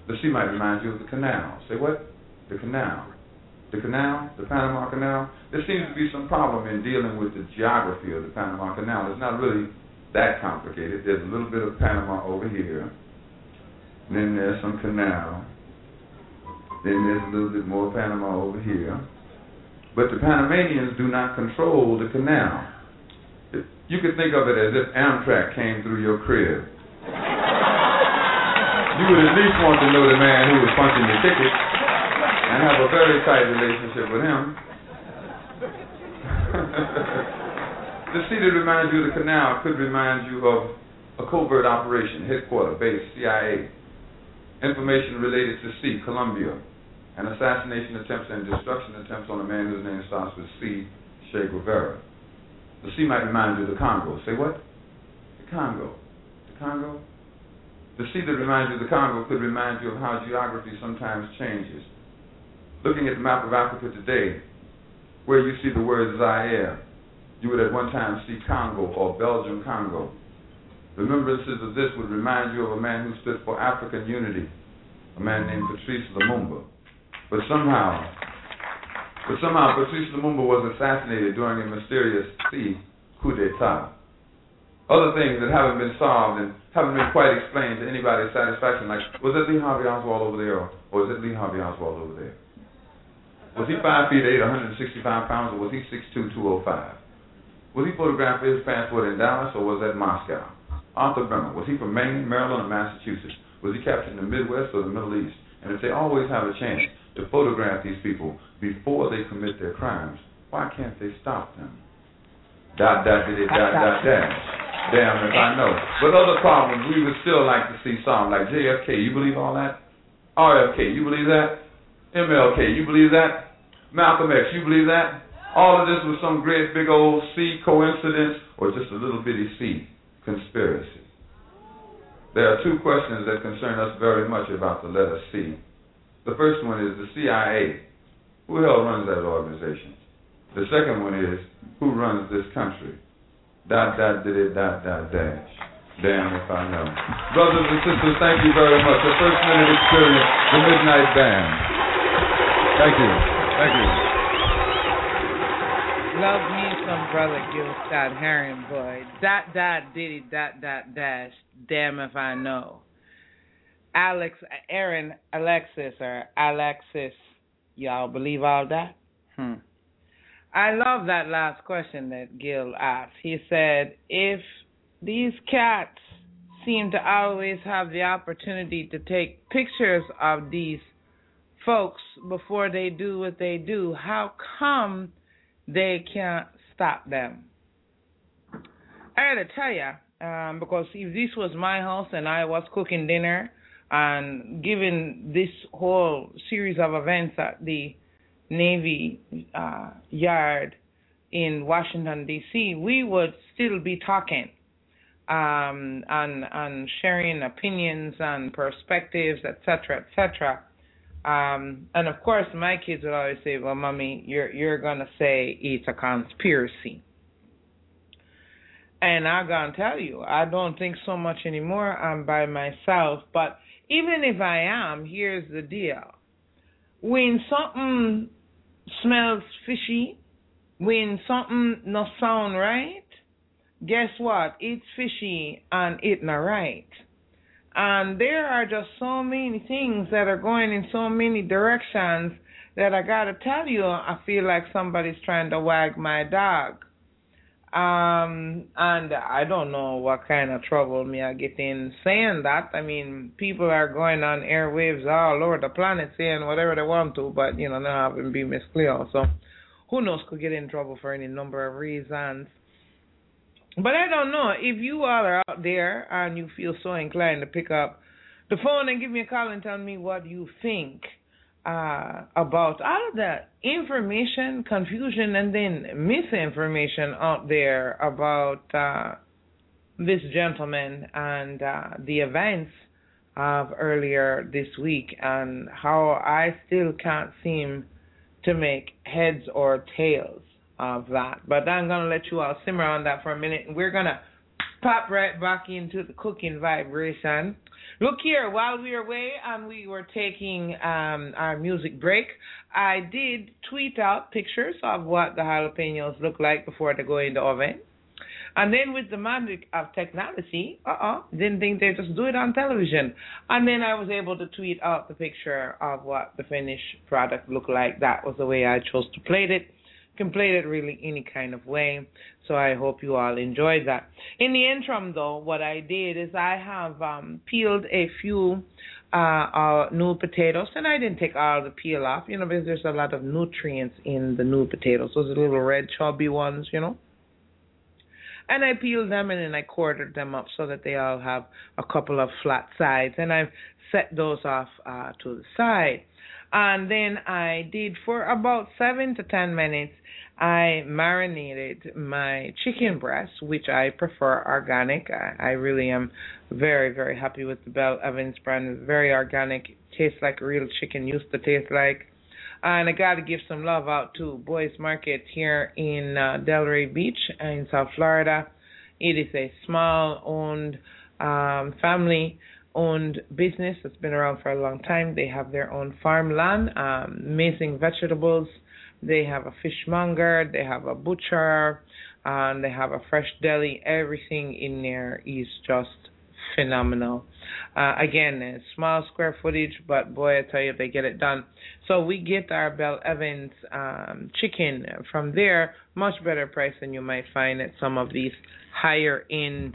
The sea might remind you of the canal. Say what? The canal. The canal, the Panama Canal. There seems to be some problem in dealing with the geography of the Panama Canal. It's not really that complicated. There's a little bit of Panama over here. Then there's some canal. Then there's a little bit more Panama over here. But the Panamanians do not control the canal. You could think of it as if Amtrak came through your crib. You would at least want to know the man who was punching your ticket and have a very tight relationship with him. The sea that reminds you of the canal could remind you of a covert operation, headquarters, base, CIA. Information related to C, Colombia, and assassination attempts and destruction attempts on a man whose name starts with C, Che Guevara. The sea might remind you of the Congo. Say what? The Congo. The Congo? The sea that reminds you of the Congo could remind you of how geography sometimes changes. Looking at the map of Africa today, where you see the word Zaire, you would at one time see Congo or Belgium Congo. Remembrances of this would remind you of a man who stood for African unity, a man named Patrice Lumumba. But somehow Patrice Lumumba was assassinated during a mysterious coup d'etat. Other things that haven't been solved and haven't been quite explained to anybody's satisfaction, like, was it Lee Harvey Oswald over there, or was it Lee Harvey Oswald over there? Was he 5 feet 8, 165 pounds, or was he 6'2", 205? Was he photographed with his passport in Dallas, or was that Moscow? Arthur Bremer, was he from Maine, Maryland, or Massachusetts? Was he captured in the Midwest or the Middle East? And if they always have a chance to photograph these people before they commit their crimes, why can't they stop them? ... Damn if I know. But other problems we would still like to see solved, like JFK, you believe all that? RFK, you believe that? MLK, you believe that? Malcolm X, you believe that? All of this was some great big old C coincidence or just a little bitty C conspiracy. There are two questions that concern us very much about the letter C. The first one is the CIA. Who the hell runs that organization? The second one is, who runs this country? ... Damn if I know. Brothers and sisters, thank you very much. The First Minute Experience, the Midnight Band. Thank you. Thank you. Love me some Brother Gilstad Herring boy. ... Damn if I know. Alexis, y'all believe all that? I love that last question that Gil asked. He said, if these cats seem to always have the opportunity to take pictures of these folks before they do what they do, how come they can't stop them? I gotta tell you, because if this was my house and I was cooking dinner and given this whole series of events at the Navy yard in Washington, D.C., we would still be talking and sharing opinions and perspectives, etc., etc. And of course, my kids would always say, well, Mommy, you're going to say it's a conspiracy. And I'm going to tell you, I don't think so much anymore. I'm by myself. But even if I am, here's the deal. When something smells fishy, when something no sound right, guess what? It's fishy and it not right. And there are just so many things that are going in so many directions that I got to tell you, I feel like somebody's trying to wag my dog. And I don't know what kind of trouble me I get in saying that. I mean, people are going on airwaves all over the planet saying whatever they want to, but, you know, they haven't been Miss Cleo. So who knows, could get in trouble for any number of reasons. But I don't know. If you all are out there and you feel so inclined to pick up the phone and give me a call and tell me what you think about all of the information, confusion, and then misinformation out there about this gentleman and the events of earlier this week, and how I still can't seem to make heads or tails of that. But I'm going to let you all simmer on that for a minute, and we're going to pop right back into the cooking vibration. Look here, while we were away and we were taking our music break, I did tweet out pictures of what the jalapenos look like before they go in the oven. And then with the magic of technology, didn't think they'd just do it on television. And then I was able to tweet out the picture of what the finished product looked like. That was the way I chose to plate it. Can plate it really any kind of way. So I hope you all enjoyed that. In the interim, though, what I did is I have peeled a few new potatoes, and I didn't take all the peel off, because there's a lot of nutrients in the new potatoes. Those little red chubby ones, And I peeled them and then I quartered them up so that they all have a couple of flat sides. And I've set those off to the side. And then I did, for about 7 to 10 minutes, I marinated my chicken breast, which I prefer organic. I really am very, very happy with the Bell Evans brand. It's very organic. It tastes like real chicken used to taste like. And I got to give some love out to Boys Market here in Delray Beach in South Florida. It is a small-owned, family-owned business that's been around for a long time. They have their own farmland, amazing vegetables. They have a fishmonger. They have a butcher. And they have a fresh deli. Everything in there is just phenomenal. Again, small square footage, but boy, I tell you, they get it done. So we get our Bell Evans chicken from there, much better price than you might find at some of these higher end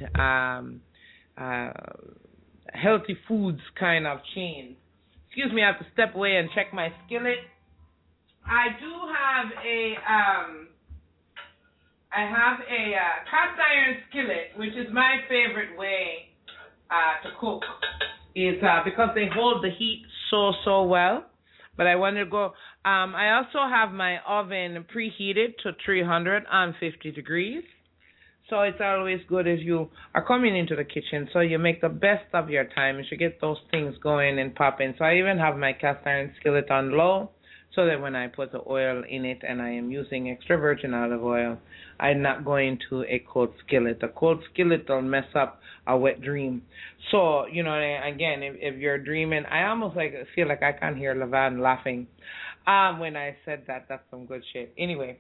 healthy foods kind of chains. Excuse me, I have to step away and check my skillet. I do have a cast iron skillet, which is my favorite way to cook, is because they hold the heat so well. But I want to go. I also have my oven preheated to 350 degrees. So it's always good if you are coming into the kitchen, so you make the best of your time. You should get those things going and popping. So I even have my cast iron skillet on low, so that when I put the oil in it, and I am using extra virgin olive oil, I'm not going to a cold skillet. A cold skillet will mess up a wet dream. So, again, if you're dreaming, I almost feel like I can hear Levan laughing when I said that. That's some good shit. Anyway,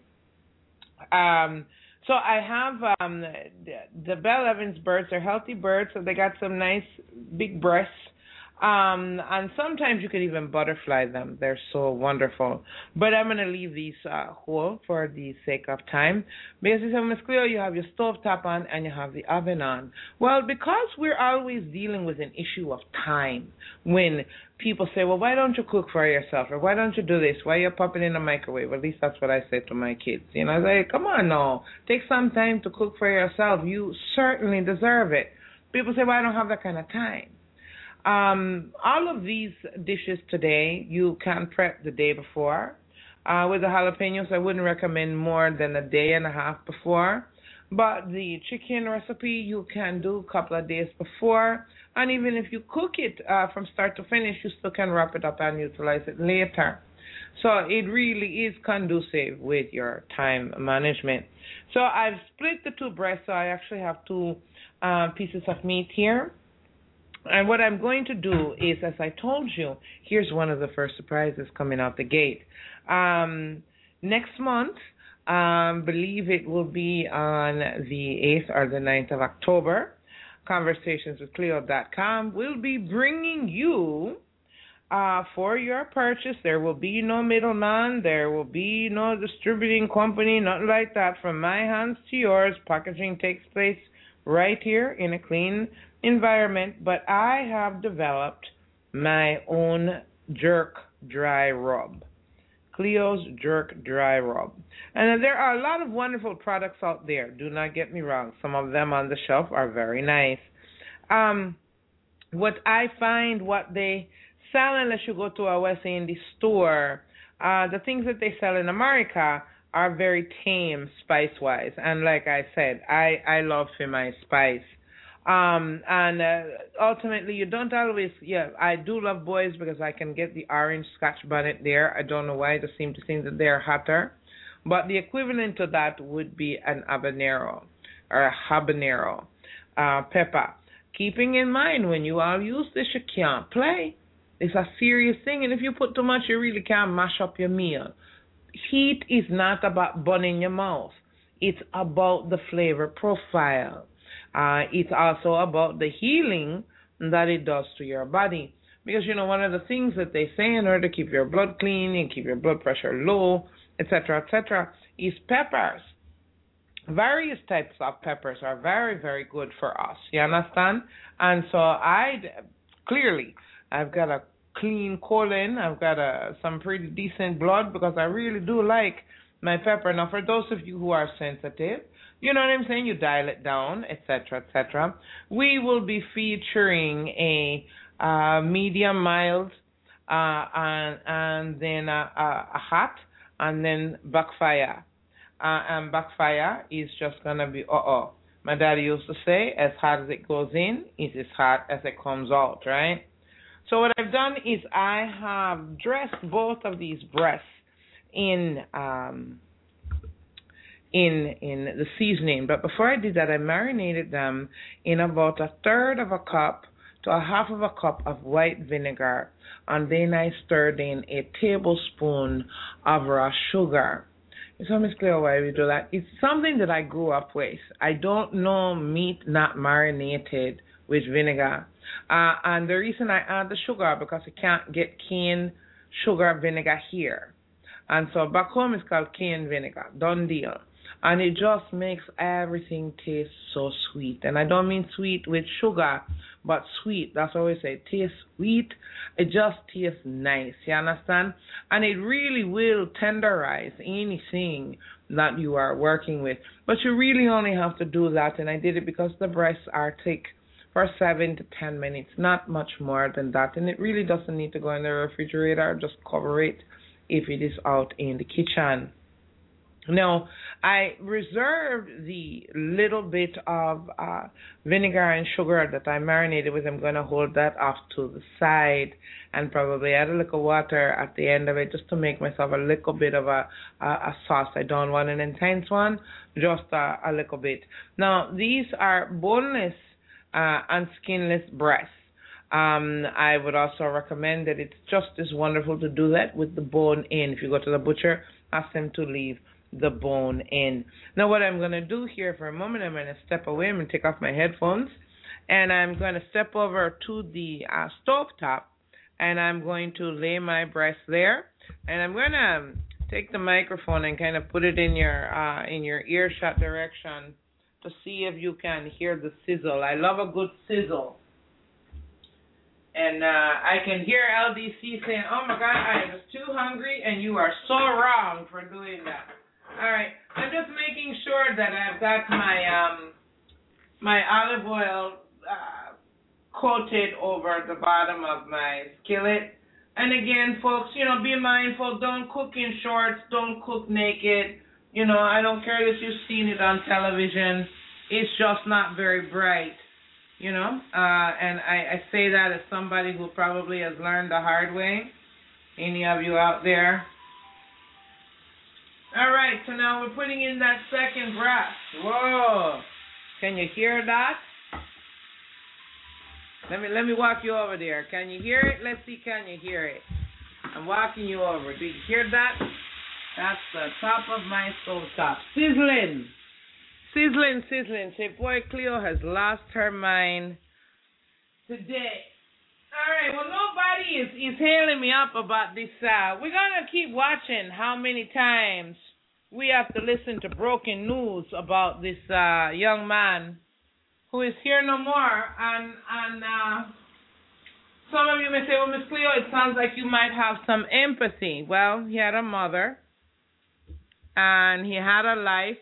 so I have the Bell Evans birds. They're healthy birds, so they got some nice big breasts. And sometimes you could even butterfly them. They're so wonderful. But I'm going to leave these whole for the sake of time. Because you said, Ms. Cleo, you have your stove top on and you have the oven on. Well, because we're always dealing with an issue of time, when people say, well, why don't you cook for yourself? Or why don't you do this? Why are you popping in the microwave? At least that's what I say to my kids. I say, come on now. Take some time to cook for yourself. You certainly deserve it. People say, well, I don't have that kind of time. All of these dishes today, you can prep the day before. With the jalapenos, I wouldn't recommend more than a day and a half before. But the chicken recipe, you can do a couple of days before. And even if you cook it from start to finish, you still can wrap it up and utilize it later. So it really is conducive with your time management. So I've split the two breasts, so I actually have two pieces of meat here. And what I'm going to do is, as I told you, here's one of the first surprises coming out the gate. Next month, believe it will be on the 8th or the 9th of October, conversationswithcleo.com will be bringing you, for your purchase, there will be no middleman, there will be no distributing company, nothing like that. From my hands to yours, packaging takes place right here in a clean environment, but I have developed my own jerk dry rub, Cleo's Jerk Dry Rub. And there are a lot of wonderful products out there, do not get me wrong. Some of them on the shelf are very nice. What I find, what they sell unless you go to a West Indies store, the things that they sell in America are very tame spice-wise. And like I said, I love for my spice. Ultimately, you don't always, I do love boys because I can get the orange Scotch bonnet there. I don't know why, I just seem to think that they're hotter. But the equivalent to that would be an habanero or a habanero. pepper. Keeping in mind, when you all use this, you can't play. It's a serious thing, and if you put too much, you really can mash up your meal. Heat is not about burning your mouth. It's about the flavor profile. It's also about the healing that it does to your body. Because, one of the things that they say in order to keep your blood clean and keep your blood pressure low, etc., is peppers. Various types of peppers are very, very good for us. You understand? And so I've got a clean colon. I've got some pretty decent blood because I really do like my pepper. Now, for those of you who are sensitive, you know what I'm saying? You dial it down, etc., etc. We will be featuring a medium mild and then a hot and then backfire. And backfire is just going to be My daddy used to say, as hot as it goes in, is as hot as it comes out, right? So what I've done is I have dressed both of these breasts in the seasoning. But before I did that, I marinated them in about a third of a cup to a half of a cup of white vinegar. And then I stirred in a tablespoon of raw sugar. So, Miss Cleo, why we do that? It's something that I grew up with. I don't know meat not marinated with vinegar. And the reason I add the sugar because I can't get cane sugar vinegar here. And so back home it's called cane vinegar. Done deal. And it just makes everything taste so sweet. And I don't mean sweet with sugar, but sweet. That's what we say. It tastes sweet. It just tastes nice. You understand? And it really will tenderize anything that you are working with. But you really only have to do that. And I did it because the breasts are thick for 7 to 10 minutes. Not much more than that. And it really doesn't need to go in the refrigerator. Just cover it if it is out in the kitchen. Now, I reserved the little bit of vinegar and sugar that I marinated with. I'm going to hold that off to the side and probably add a little water at the end of it just to make myself a little bit of a sauce. I don't want an intense one, just a little bit. Now, these are boneless and skinless breasts. I would also recommend that it's just as wonderful to do that with the bone in. If you go to the butcher, ask them to leave the bone in. Now what I'm going to do here for a moment, I'm going to step away. I'm going to take off my headphones and I'm going to step over to the stove top and I'm going to lay my breast there and I'm going to take the microphone and kind of put it in your earshot direction to see if you can hear the sizzle. I love a good sizzle. And I can hear LDC saying, "Oh my God, I am too hungry," and you are so wrong for doing that. All right, I'm just making sure that I've got my olive oil coated over the bottom of my skillet. And again, folks, be mindful. Don't cook in shorts. Don't cook naked. I don't care if you've seen it on television. It's just not very bright. And I say that as somebody who probably has learned the hard way. Any of you out there? All right, so now we're putting in that second breast. Whoa. Can you hear that? Let me walk you over there. Can you hear it? Let's see, can you hear it? I'm walking you over. Do you hear that? That's the top of my stove top. Sizzling. Sizzling, sizzling. Say, boy, Cleo has lost her mind today. All right, well, nobody is hailing me up about this. We're going to keep watching how many times we have to listen to broken news about this young man who is here no more. And some of you may say, well, Miss Cleo, it sounds like you might have some empathy. Well, he had a mother, and he had a life.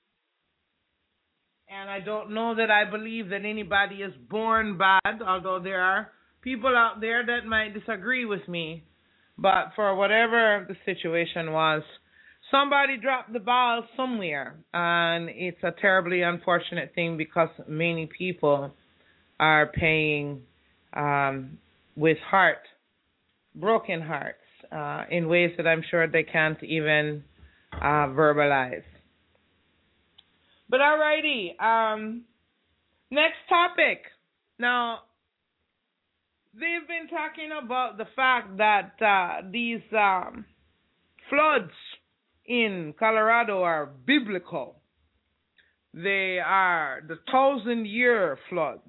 And I don't know that I believe that anybody is born bad, although there are people out there that might disagree with me. But for whatever the situation was, somebody dropped the ball somewhere. And it's a terribly unfortunate thing because many people are paying with broken hearts, in ways that I'm sure they can't even verbalize. But alrighty, Next topic. Now, they've been talking about the fact that these floods in Colorado are biblical. They are the 1,000-year floods.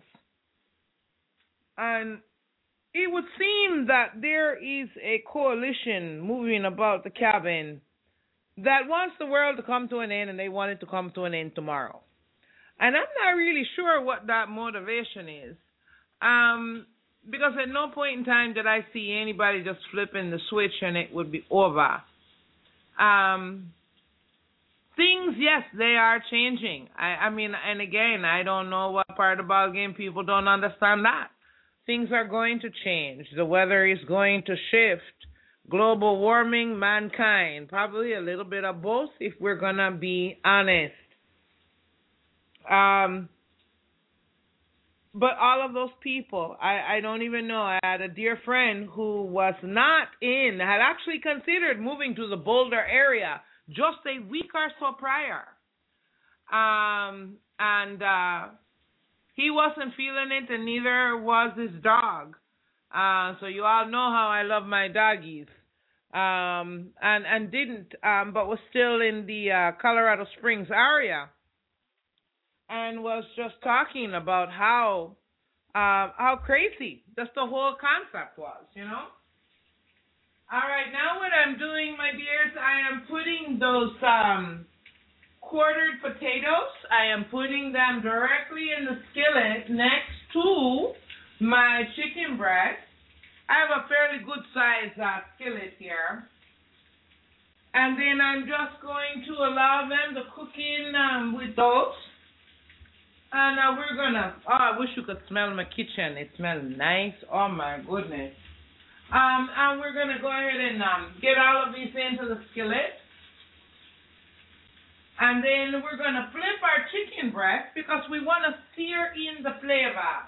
And it would seem that there is a coalition moving about the cabin that wants the world to come to an end, and they want it to come to an end tomorrow. And I'm not really sure what that motivation is. Because at no point in time did I see anybody just flipping the switch and it would be over. Things, yes, they are changing. I mean, and again, I don't know what part of the ballgame people don't understand that. Things are going to change. The weather is going to shift. Global warming, mankind, probably a little bit of both if we're going to be honest. But all of those people, I don't even know. I had a dear friend who had actually considered moving to the Boulder area just a week or so prior. He wasn't feeling it, and neither was his dog. So you all know how I love my doggies. But was still in the Colorado Springs area. And was just talking about how crazy just the whole concept was, you know. All right, now what I'm doing, my dears, I am putting those quartered potatoes. I am putting them directly in the skillet next to my chicken breast. I have a fairly good size skillet here. And then I'm just going to allow them to cook in with those. And we're going to, I wish you could smell my kitchen. It smells nice. Oh, my goodness. And we're going to go ahead and get all of these into the skillet. And then we're going to flip our chicken breast because we want to sear in the flavor.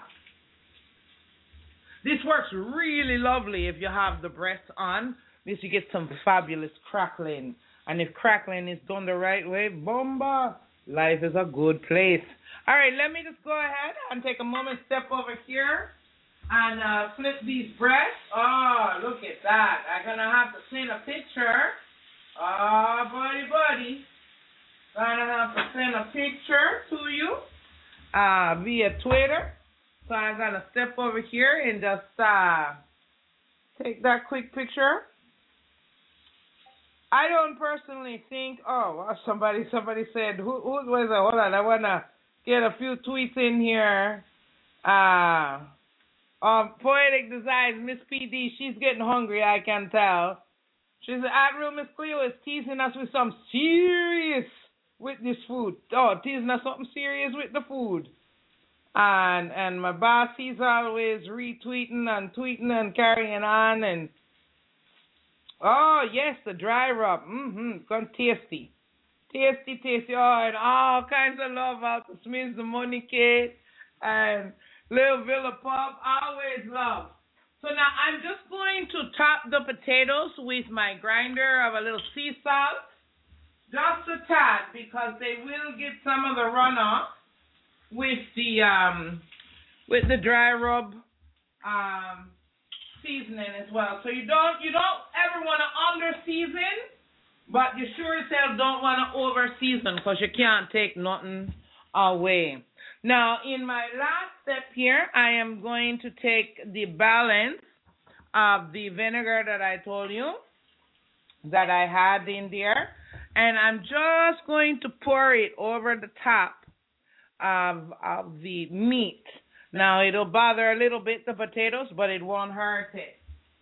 This works really lovely if you have the breast on. Because you get some fabulous crackling. And if crackling is done the right way, bomba, life is a good place. All right, let me just go ahead and take a moment, step over here, and flip these breasts. Oh, look at that. I'm going to have to send a picture. Oh, buddy. Going to have to send a picture to you via Twitter. So I'm going to step over here and just take that quick picture. I don't personally think, somebody said, who was it? Hold on, I want to get a few tweets in here. Poetic Designs, Miss PD, she's getting hungry, I can tell. She said, at Real Miss Cleo is teasing us with some serious with this food. Oh, teasing us something serious with the food. And my boss, he's always retweeting and tweeting and carrying on. And oh, yes, the dry rub. It's gone tasty. Tasty. Oh, and all kinds of love out to Smith's, the Money Kid, and Little Villa Pub. Always love. So now I'm just going to top the potatoes with my grinder of a little sea salt. Just a tad, because they will get some of the runoff with the dry rub seasoning as well. So you don't ever want to under season, but you sure as hell don't want to over season because you can't take nothing away. Now, in my last step here, I am going to take the balance of the vinegar that I told you that I had in there, and I'm just going to pour it over the top of the meat. Now, it'll bother a little bit the potatoes, but it won't hurt it.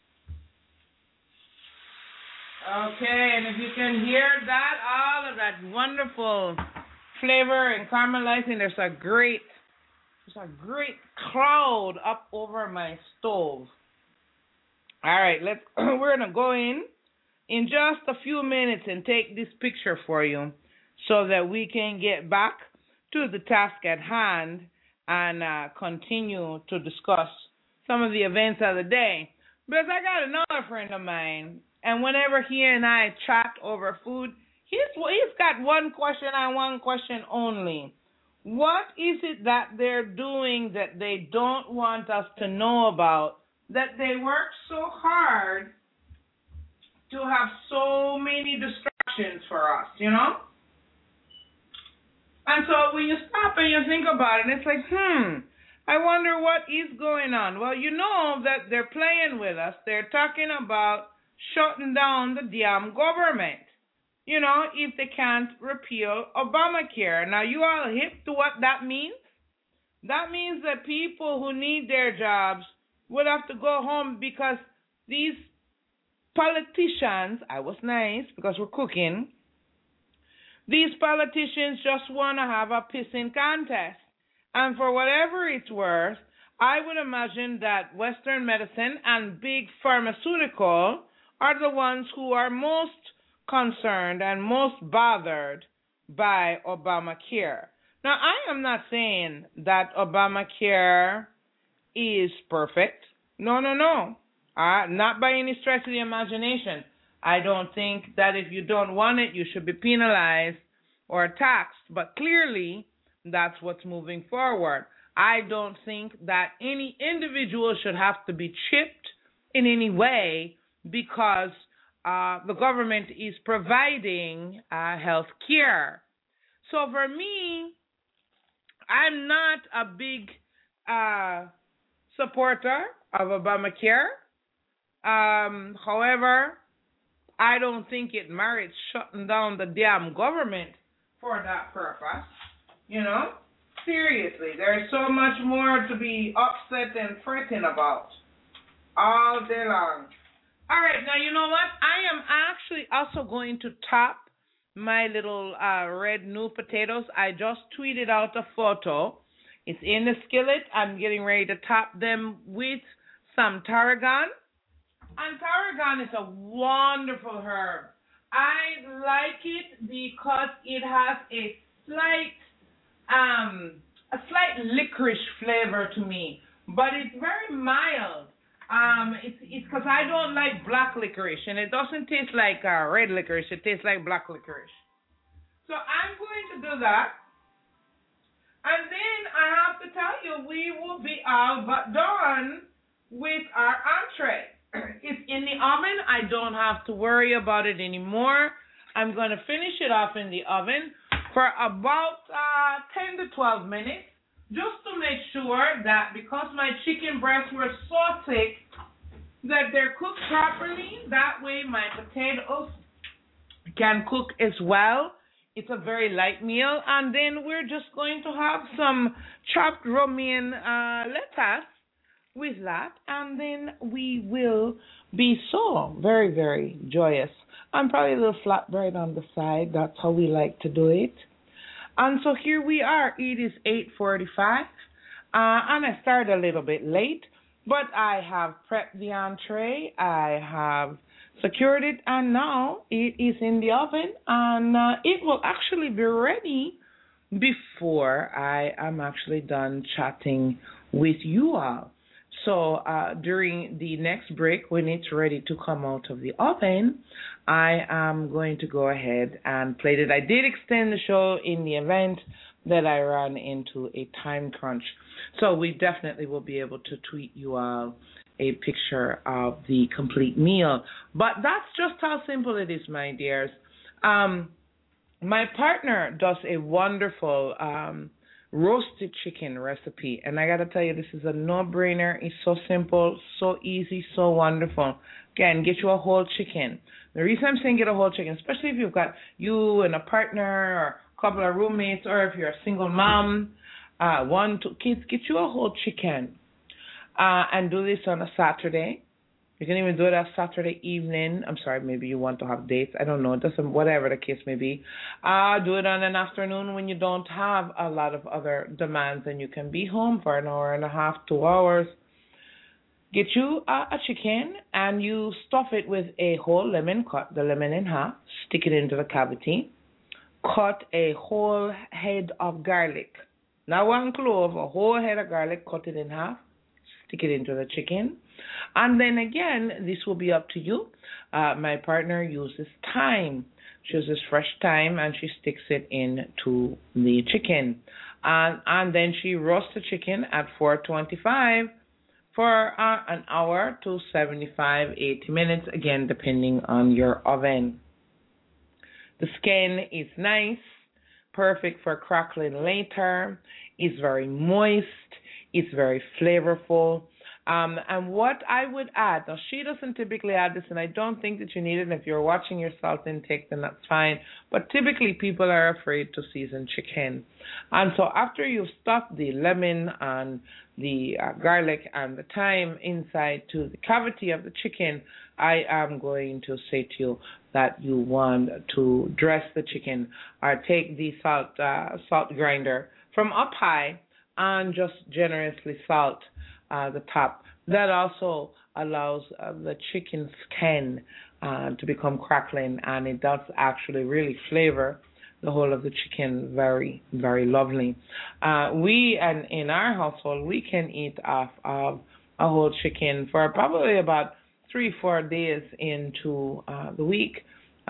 Okay, and if you can hear that, all of that wonderful flavor and caramelizing, there's a great cloud up over my stove. All right, we're gonna go in just a few minutes and take this picture for you so that we can get back to the task at hand and continue to discuss some of the events of the day. Because I got another friend of mine, and whenever he and I chat over food, he's got one question and one question only. What is it that they're doing that they don't want us to know about, that they work so hard to have so many distractions for us, you know? And so when you stop and you think about it, it's like, I wonder what is going on. Well, you know that they're playing with us. They're talking about shutting down the damn government, you know, if they can't repeal Obamacare. Now, you all hip to what that means? That means that people who need their jobs would have to go home because these politicians, I was nice because we're cooking, these politicians just want to have a pissing contest. And for whatever it's worth, I would imagine that Western medicine and big pharmaceutical are the ones who are most concerned and most bothered by Obamacare. Now, I am not saying that Obamacare is perfect. No. Not by any stretch of the imagination. I don't think that if you don't want it, you should be penalized or taxed. But clearly, that's what's moving forward. I don't think that any individual should have to be chipped in any way because the government is providing health care. So for me, I'm not a big supporter of Obamacare. However, I don't think it merits shutting down the damn government for that purpose. You know? Seriously, there's so much more to be upset and fretting about all day long. All right, now you know what? I am actually also going to top my little red new potatoes. I just tweeted out a photo. It's in the skillet. I'm getting ready to top them with some tarragon. And tarragon is a wonderful herb. I like it because it has a slight licorice flavor to me, but it's very mild. It's because I don't like black licorice, and it doesn't taste like red licorice. It tastes like black licorice. So I'm going to do that, and then I have to tell you, we will be all but done with our entree. It's in the oven. I don't have to worry about it anymore. I'm going to finish it off in the oven for about 10 to 12 minutes, just to make sure that because my chicken breasts were so thick that they're cooked properly, that way my potatoes can cook as well. It's a very light meal. And then we're just going to have some chopped romaine lettuce with that, and then we will be so very, very joyous. I'm probably a little flatbread on the side. That's how we like to do it. And so here we are. It is 8:45, and I started a little bit late, but I have prepped the entree. I have secured it, and now it is in the oven, and it will actually be ready before I am actually done chatting with you all. So during the next break, when it's ready to come out of the oven, I am going to go ahead and play it. I did extend the show in the event that I ran into a time crunch. So we definitely will be able to tweet you all a picture of the complete meal. But that's just how simple it is, my dears. My partner does a wonderful roasted chicken recipe, and I gotta tell you, this is a no-brainer. It's so simple, so easy, so wonderful. Again, get you a whole chicken. The reason I'm saying get a whole chicken, especially if you've got you and a partner or a couple of roommates, or if you're a single mom, 1, 2 kids, get you a whole chicken, and do this on a Saturday. You can even do it on Saturday evening. I'm sorry, maybe you want to have dates. I don't know. It doesn't, whatever the case may be. Do it on an afternoon when you don't have a lot of other demands and you can be home for an hour and a half, 2 hours. Get you a chicken and you stuff it with a whole lemon. Cut the lemon in half. Stick it into the cavity. Cut a whole head of garlic. Not 1 clove, a whole head of garlic. Cut it in half. Stick it into the chicken. And then again, this will be up to you. My partner uses thyme. She uses fresh thyme and she sticks it into the chicken. and then she roasts the chicken at 425 for an hour to 80 minutes, again, depending on your oven. The skin is nice, perfect for crackling later. It's very moist. It's very flavorful. And what I would add, now she doesn't typically add this, and I don't think that you need it. And if you're watching your salt intake, then that's fine. But typically people are afraid to season chicken. And so after you've stuffed the lemon and the garlic and the thyme inside to the cavity of the chicken, I am going to say to you that you want to dress the chicken or take the salt grinder from up high and just generously salt the top. That also allows the chicken skin to become crackling, and it does actually really flavor the whole of the chicken very, very lovely. In our household, we can eat off of a whole chicken for probably about 3-4 days into the week.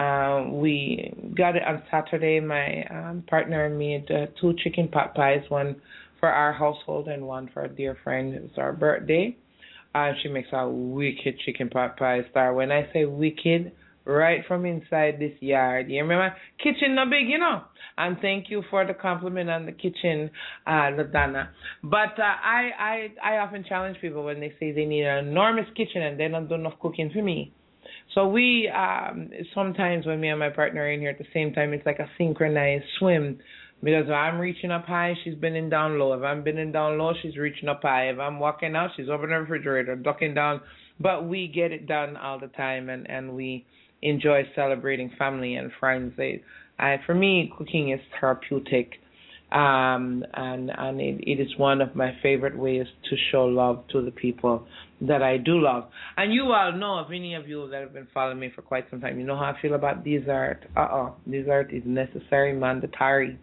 We got it on Saturday. My partner made 2 chicken pot pies, one for our household and one for a dear friend. It's our birthday. She makes a wicked chicken pot pie star. When I say wicked, right from inside this yard. You remember? Kitchen no big, And thank you for the compliment on the kitchen, LaDonna. But I often challenge people when they say they need an enormous kitchen and they don't do enough cooking for me. So we, sometimes when me and my partner are in here at the same time, it's like a synchronized swim. Because if I'm reaching up high, she's bending down low. If I'm bending down low, she's reaching up high. If I'm walking out, she's over the refrigerator, ducking down. But we get it done all the time, and we enjoy celebrating family and friends. For me, cooking is therapeutic, and it is one of my favorite ways to show love to the people that I do love. And you all know, if any of you that have been following me for quite some time, you know how I feel about dessert. Dessert is necessary, mandatory.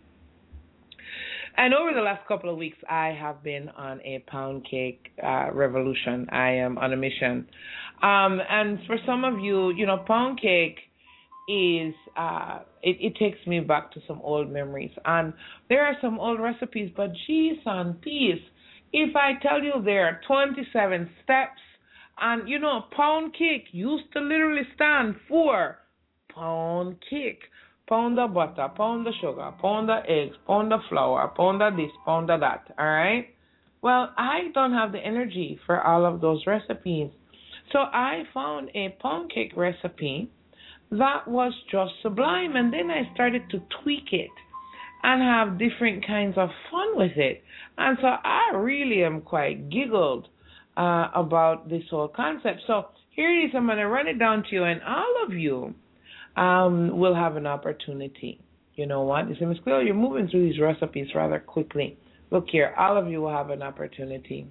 And over the last couple of weeks, I have been on a pound cake revolution. I am on a mission. And for some of you, pound cake is, it takes me back to some old memories. And there are some old recipes, but geez and peace, if I tell you there are 27 steps, and, pound cake used to literally stand for pound cake. Pound of butter, pound of sugar, pound of eggs, pound of flour, pound of this, pound of that, all right? Well, I don't have the energy for all of those recipes. So I found a pound cake recipe that was just sublime, and then I started to tweak it and have different kinds of fun with it. And so I really am quite giggled about this whole concept. So here it is. I'm going to run it down to you, and all of you will have an opportunity. You know what? You say, Ms. Cleo, you're moving through these recipes rather quickly. Look here, all of you will have an opportunity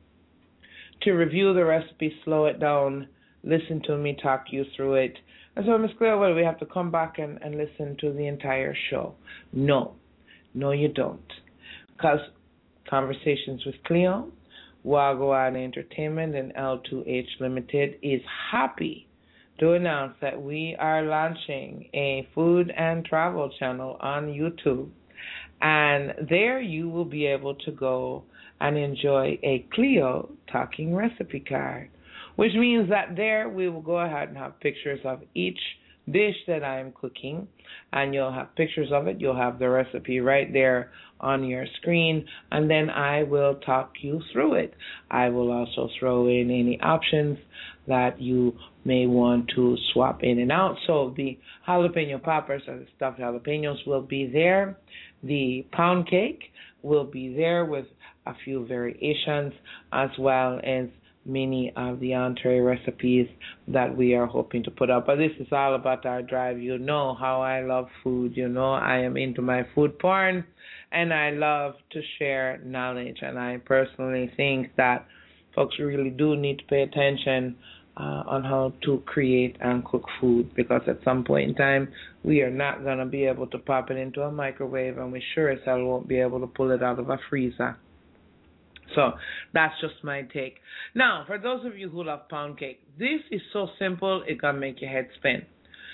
to review the recipe, slow it down, listen to me talk you through it. And so, Ms. Cleo, well, we have to come back and listen to the entire show. No, you don't. Because Conversations with Cleo, Wagwan Entertainment, and L2H Limited is happy to announce that we are launching a food and travel channel on YouTube. And there you will be able to go and enjoy a Cleo talking recipe card, which means that there we will go ahead and have pictures of each dish that I am cooking, and you'll have pictures of it. You'll have the recipe right there on your screen, and then I will talk you through it. I will also throw in any options that you may want to swap in and out. So the jalapeno poppers or the stuffed jalapenos will be there. The pound cake will be there with a few variations, as well as many of the entree recipes that we are hoping to put up. But this is all about our drive. You know how I love food. You know I am into my food porn, and I love to share knowledge. And I personally think that folks really do need to pay attention on how to create and cook food, because at some point in time we are not going to be able to pop it into a microwave, and we sure as hell won't be able to pull it out of a freezer. So that's just my take. Now, for those of you who love pound cake, this is so simple it can make your head spin.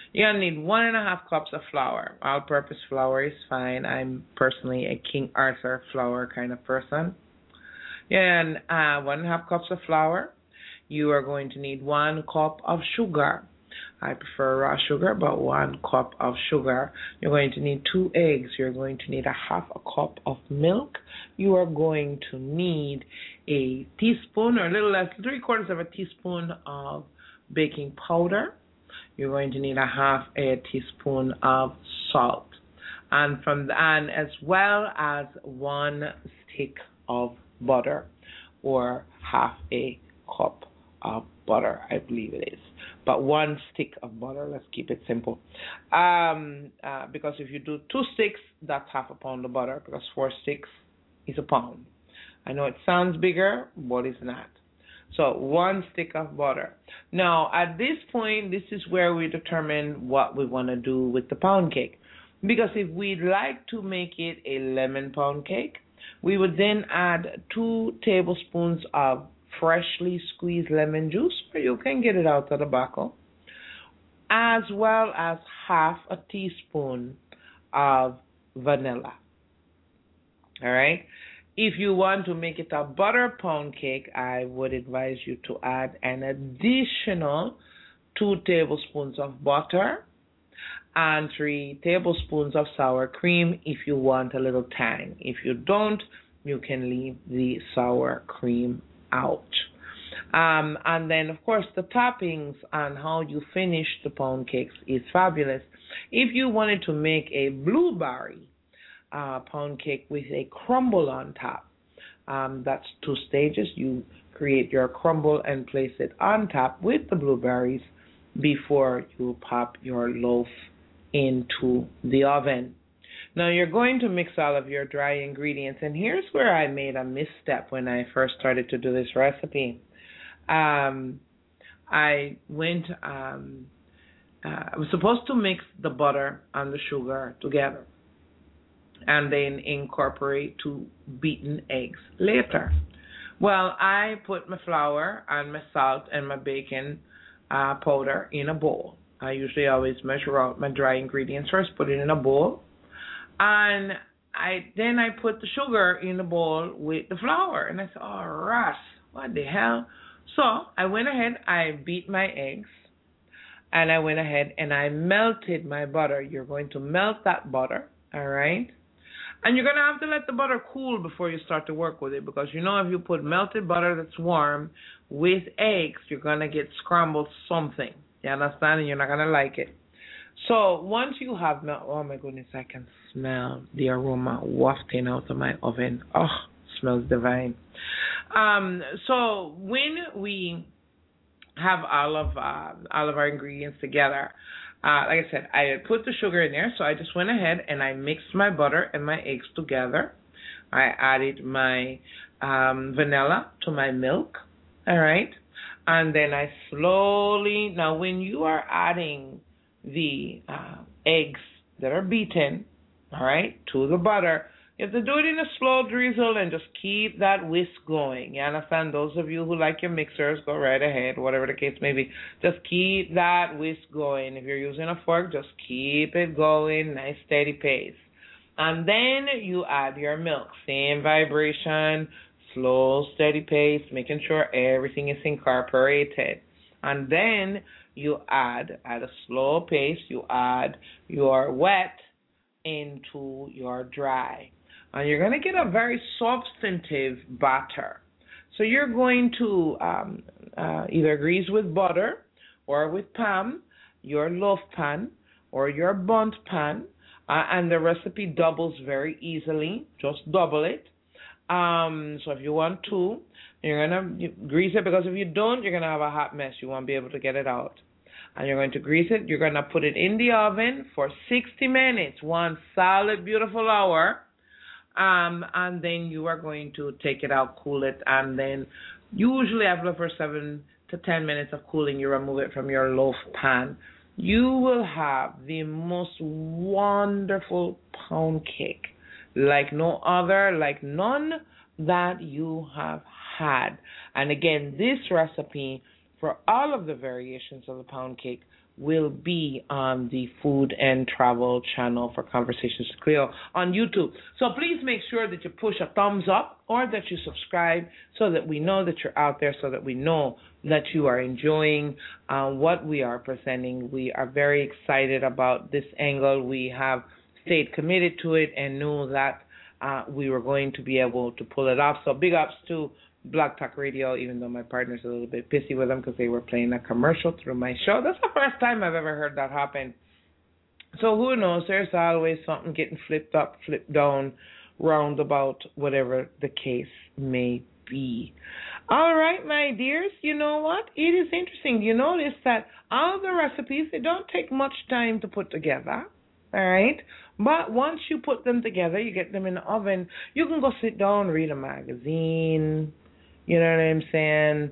You're going to need 1.5 cups of flour. All-purpose flour is fine. I'm personally a King Arthur flour kind of person. And 1.5 cups of flour. You are going to need 1 cup of sugar. I prefer raw sugar, but 1 cup of sugar. You're going to need 2 eggs. You're going to need 1/2 cup of milk. You are going to need a teaspoon or a little less, 3/4 of a teaspoon of baking powder. You're going to need 1/2 teaspoon of salt, and as well as 1 stick of butter, or 1/2 cup of butter, I believe it is. But 1 stick of butter, let's keep it simple. Because if you do 2 sticks, that's 1/2 pound of butter, because 4 sticks is a pound. I know it sounds bigger, but it's not. So 1 stick of butter. Now, at this point, this is where we determine what we want to do with the pound cake. Because if we'd like to make it a lemon pound cake, we would then add 2 tablespoons of freshly squeezed lemon juice, or you can get it out of the bottle, as well as 1/2 teaspoon of vanilla. All right? If you want to make it a butter pound cake, I would advise you to add an additional 2 tablespoons of butter and 3 tablespoons of sour cream if you want a little tang. If you don't, you can leave the sour cream out. And then, of course, the toppings and how you finish the pound cakes is fabulous. If you wanted to make a blueberry pound cake with a crumble on top, that's 2 stages. You create your crumble and place it on top with the blueberries before you pop your loaf into the oven. Now, you're going to mix all of your dry ingredients, and here's where I made a misstep when I first started to do this recipe. I was supposed to mix the butter and the sugar together and then incorporate 2 beaten eggs later. Well, I put my flour and my salt and my baking powder in a bowl. I usually always measure out my dry ingredients first, put it in a bowl, and then I put the sugar in the bowl with the flour, and I said, oh, Ross, what the hell? So I went ahead, I beat my eggs, and I went ahead and I melted my butter. You're going to melt that butter, all right? And you're going to have to let the butter cool before you start to work with it, because you know if you put melted butter that's warm with eggs, you're going to get scrambled something. You understand? And you're not going to like it. So once you have oh my goodness, I can smell the aroma wafting out of my oven. Oh, smells divine. So when we have all of our ingredients together, like I said, I put the sugar in there, so I just went ahead and I mixed my butter and my eggs together. I added my vanilla to my milk, all right? And then I slowly, now when you are adding the eggs that are beaten, all right, to the butter, you have to do it in a slow drizzle and just keep that whisk going. You understand? Those of you who like your mixers, go right ahead, whatever the case may be. Just keep that whisk going. If you're using a fork, just keep it going, nice steady pace. And then you add your milk. Same vibration, slow, steady pace, making sure everything is incorporated. And then you add, at a slow pace, you add your wet into your dry. And you're going to get a very substantive batter. So you're going to either grease with butter or with Pam, your loaf pan or your bundt pan, and the recipe doubles very easily. Just double it. So if you want to, you're going to grease it, because if you don't, you're going to have a hot mess. You won't be able to get it out. And you're going to grease it. You're going to put it in the oven for 60 minutes, 1 solid, beautiful hour. And then you are going to take it out, cool it, and then usually after 7 to 10 minutes of cooling, you remove it from your loaf pan. You will have the most wonderful pound cake, like no other, like none that you have had. And again, this recipe for all of the variations of the pound cake will be on the Food and Travel channel for Conversations with Cleo on YouTube. So please make sure that you push a thumbs up or that you subscribe so that we know that you're out there, so that we know that you are enjoying what we are presenting. We are very excited about this angle. We have stayed committed to it and knew that we were going to be able to pull it off. So big ups to Blog Talk Radio, even though my partner's a little bit pissy with them because they were playing a commercial through my show. That's the first time I've ever heard that happen. So who knows? There's always something getting flipped up, flipped down, roundabout, whatever the case may be. All right, my dears, you know what? It is interesting. You notice that all the recipes, they don't take much time to put together, all right? But once you put them together, you get them in the oven, you can go sit down, read a magazine, you know what I'm saying,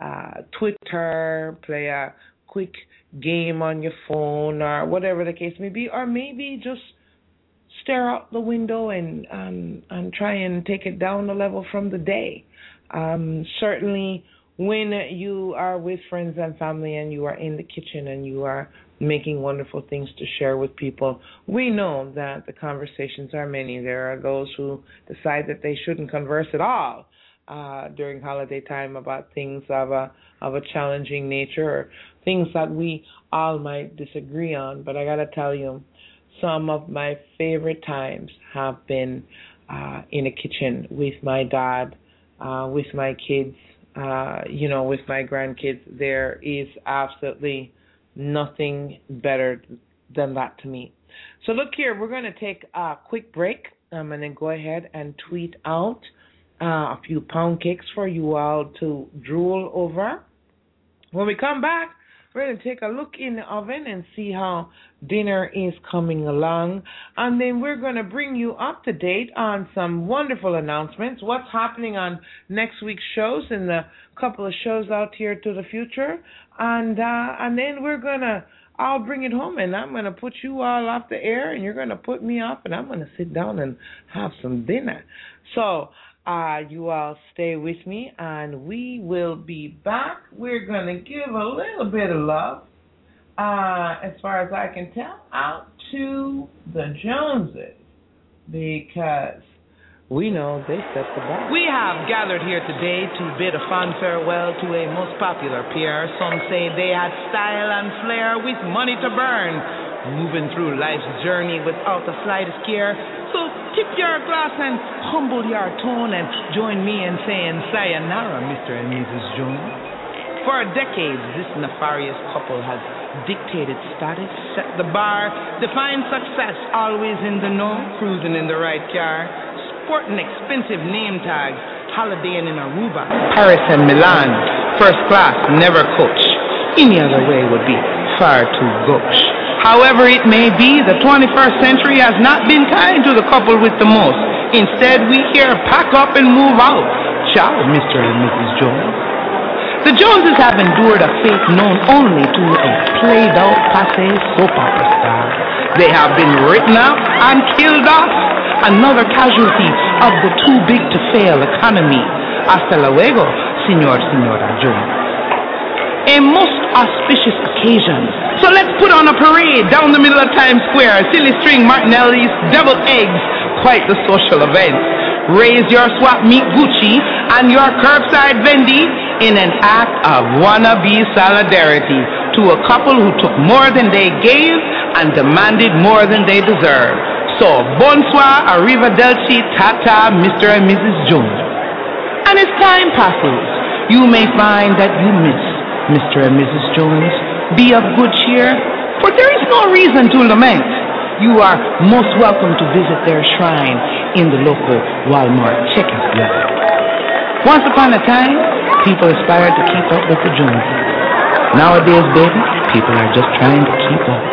Twitter, play a quick game on your phone or whatever the case may be, or maybe just stare out the window and try and take it down a level from the day. Certainly when you are with friends and family and you are in the kitchen and you are making wonderful things to share with people, we know that the conversations are many. There are those who decide that they shouldn't converse at all during holiday time about things of a challenging nature or things that we all might disagree on. But I got to tell you, some of my favorite times have been in a kitchen with my dad, with my kids, with my grandkids. There is absolutely nothing better than that to me. So look here, we're going to take a quick break and then go ahead and tweet out a few pound cakes for you all to drool over. When we come back, we're going to take a look in the oven and see how dinner is coming along. And then we're going to bring you up to date on some wonderful announcements, what's happening on next week's shows and the couple of shows out here to the future. And then we're going to, I'll bring it home and I'm going to put you all off the air and you're going to put me off and I'm going to sit down and have some dinner. So you all stay with me and we will be back. We're going to give a little bit of love, as far as I can tell, out to the Joneses because we know they set the bar. We have gathered here today to bid a fond farewell to a most popular peer. Some say they had style and flair with money to burn, moving through life's journey without the slightest care. So tip your glass and humble your tone and join me in saying sayonara, Mr. and Mrs. Jones. For decades, this nefarious couple has dictated status, set the bar, defined success, always in the know, cruising in the right car, sporting expensive name tags, holidaying in Aruba, Paris and Milan, first class, never coach. Any other way would be far too gauche. However it may be, the 21st century has not been kind to the couple with the most. Instead, we hear pack up and move out. Ciao, Mr. and Mrs. Jones. The Joneses have endured a fate known only to a played-out passé soap opera star. They have been written out and killed off, another casualty of the too-big-to-fail economy. Hasta luego, Señora Jones. A most auspicious occasion. So let's put on a parade down the middle of Times Square. Silly string Martinelli's, deviled eggs, quite the social event. Raise your swap meet Gucci and your curbside Vendi in an act of wannabe solidarity to a couple who took more than they gave and demanded more than they deserved. So bonsoir, arrivederci, tata, Mr. and Mrs. Jones. And as time passes, you may find that you miss Mr. and Mrs. Jones. Be of good cheer, for there is no reason to lament. You are most welcome to visit their shrine in the local Walmart checkout level. Once upon a time, people aspired to keep up with the Joneses. Nowadays, baby, people are just trying to keep up.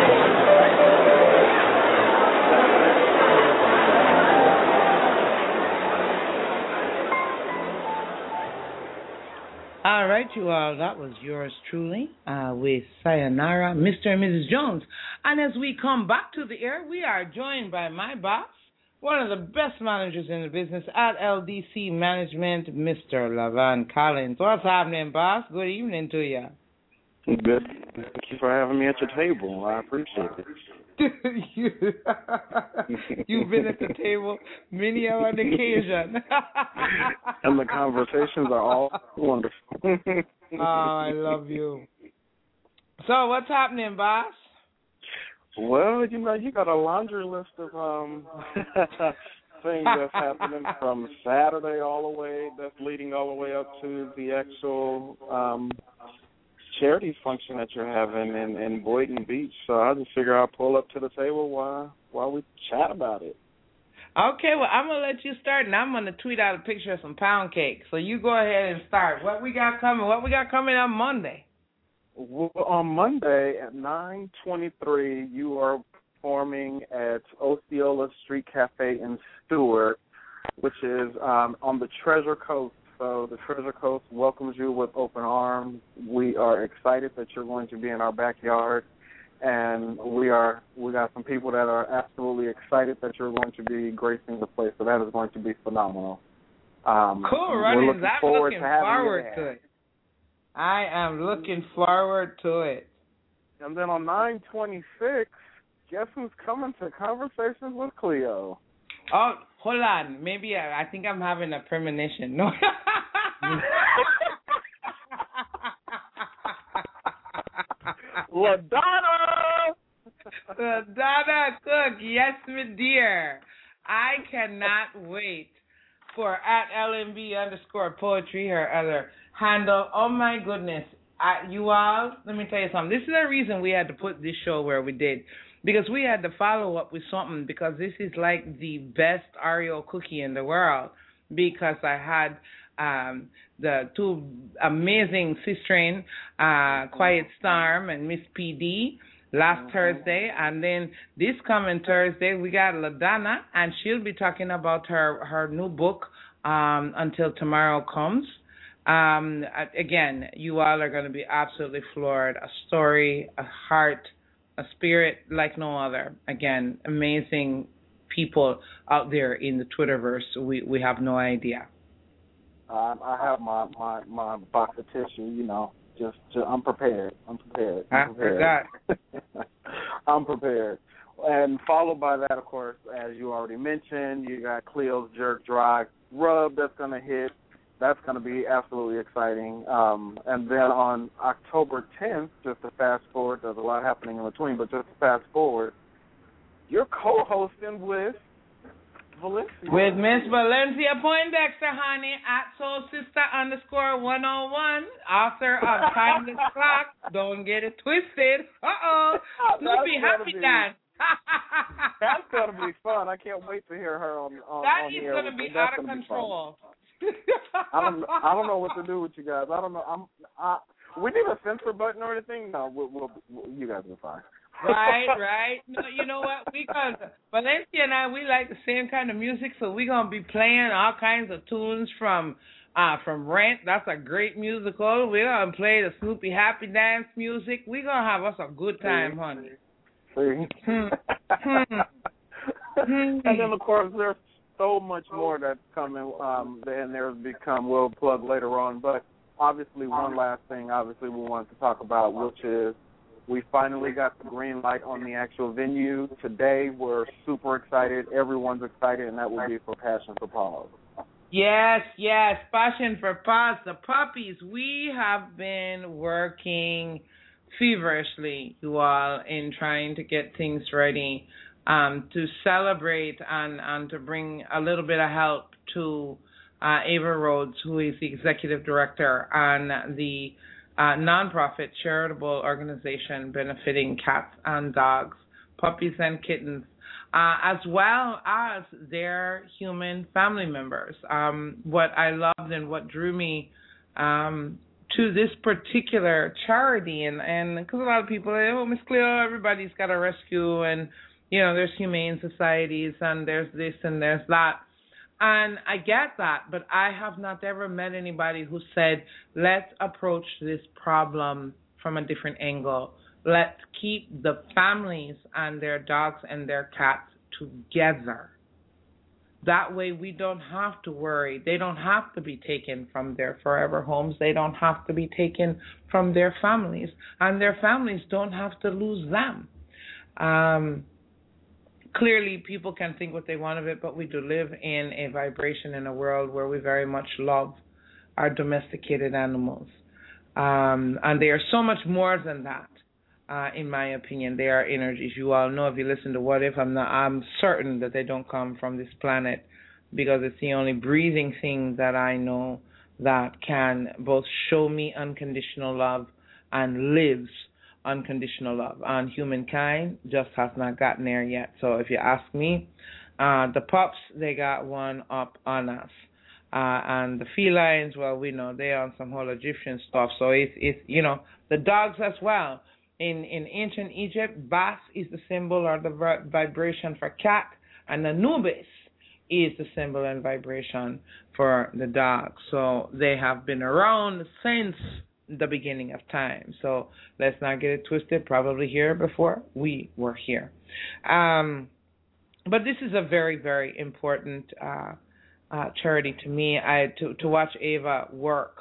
All right, you all, that was yours truly with Sayonara, Mr. and Mrs. Jones. And as we come back to the air, we are joined by my boss, one of the best managers in the business at LDC Management, Mr. Lavan Collins. What's happening, boss? Good evening to you. Good. Thank you for having me at your table. I appreciate it. You've been at the table many on occasion. And the conversations are all wonderful. Oh, I love you. So, what's happening, boss? Well, you got a laundry list of things that's happening from Saturday all the way, that's leading all the way up to the actual charity function that you're having in Boynton Beach. So I just figure I'll pull up to the table while we chat about it. Okay, well, I'm going to let you start, and I'm going to tweet out a picture of some pound cake. So you go ahead and start. What we got coming on Monday? Well, on Monday at 9:23, you are performing at Osceola Street Cafe in Stewart, which is on the Treasure Coast. So the Treasure Coast welcomes you with open arms. We are excited that you're going to be in our backyard, and we got some people that are absolutely excited that you're going to be gracing the place. So that is going to be phenomenal. Cool, right? I'm looking forward to it. I am looking forward to it. And then on 9/26, guess who's coming to Conversations with Cleo? Oh, hold on. Maybe I think I'm having a premonition. No. LaDonna Cook. Yes, my dear. I cannot wait for @LMB_poetry, her other handle. Oh, my goodness. You all, let me tell you something. This is the reason we had to put this show where we did. Because we had to follow up with something, because this is like the best Oreo cookie in the world. Because I had the two amazing sistren, Quiet Storm and Miss PD, last Thursday. And then this coming Thursday, we got LaDonna, and she'll be talking about her new book, Until Tomorrow Comes. Again, you all are going to be absolutely floored. A story, a heart, a spirit like no other. Again, amazing people out there in the Twitterverse. We have no idea. I have my box of tissue, I'm prepared. I'm prepared. I'm prepared. And followed by that, of course, as you already mentioned, you got Cleo's Jerk Dry Rub that's going to hit. That's going to be absolutely exciting. And then on October 10th, just to fast forward, there's a lot happening in between, but just to fast forward, you're co-hosting with Valencia. With Miss Valencia Poindexter, honey, @SoulSister_101, author of Timeless Clock. Don't get it twisted. Snoopy Happy Dance. That's going to be fun. I can't wait to hear her on That on is here. Going to be out of control. I don't know what to do with you guys. I don't know. We need a censor button or anything. No, we'll you guys are fine. Right. No, you know what? Because Valencia and I, we like the same kind of music, so we're gonna be playing all kinds of tunes from Rent. That's a great musical. We're gonna play the Snoopy Happy Dance music. We're gonna have us a good time, honey. See? And then of course there's so much more that's coming, and there's become, we'll plug later on. But obviously, one last thing, we wanted to talk about, which is we finally got the green light on the actual venue. Today, we're super excited. Everyone's excited, and that will be for Passion for Paws. Yes, Passion for Paws. The puppies. We have been working feverishly, you all, in trying to get things ready. To celebrate and to bring a little bit of help to Ava Rhodes, who is the executive director on the nonprofit charitable organization benefiting cats and dogs, puppies and kittens, as well as their human family members. What I loved and what drew me to this particular charity, and because a lot of people say, oh, Miss Cleo, everybody's got a rescue, and there's humane societies, and there's this and there's that. And I get that, but I have not ever met anybody who said, let's approach this problem from a different angle. Let's keep the families and their dogs and their cats together. That way we don't have to worry. They don't have to be taken from their forever homes. They don't have to be taken from their families. And their families don't have to lose them. Clearly, people can think what they want of it, but we do live in a vibration in a world where we very much love our domesticated animals. And they are so much more than that, in my opinion. They are energies. You all know, if you listen to What If, I'm certain that they don't come from this planet, because it's the only breathing thing that I know that can both show me unconditional love and lives unconditional love. And humankind just has not gotten there yet. So if you ask me, the pups, they got one up on us. And the felines, well, we know they're on some whole Egyptian stuff. So it's the dogs as well. In ancient Egypt, Bas is the symbol or the vibration for cat, and Anubis is the symbol and vibration for the dog. So they have been around since the beginning of time. So let's not get it twisted. Probably here before we were here. But this is a very, very important charity to me. To watch Ava work,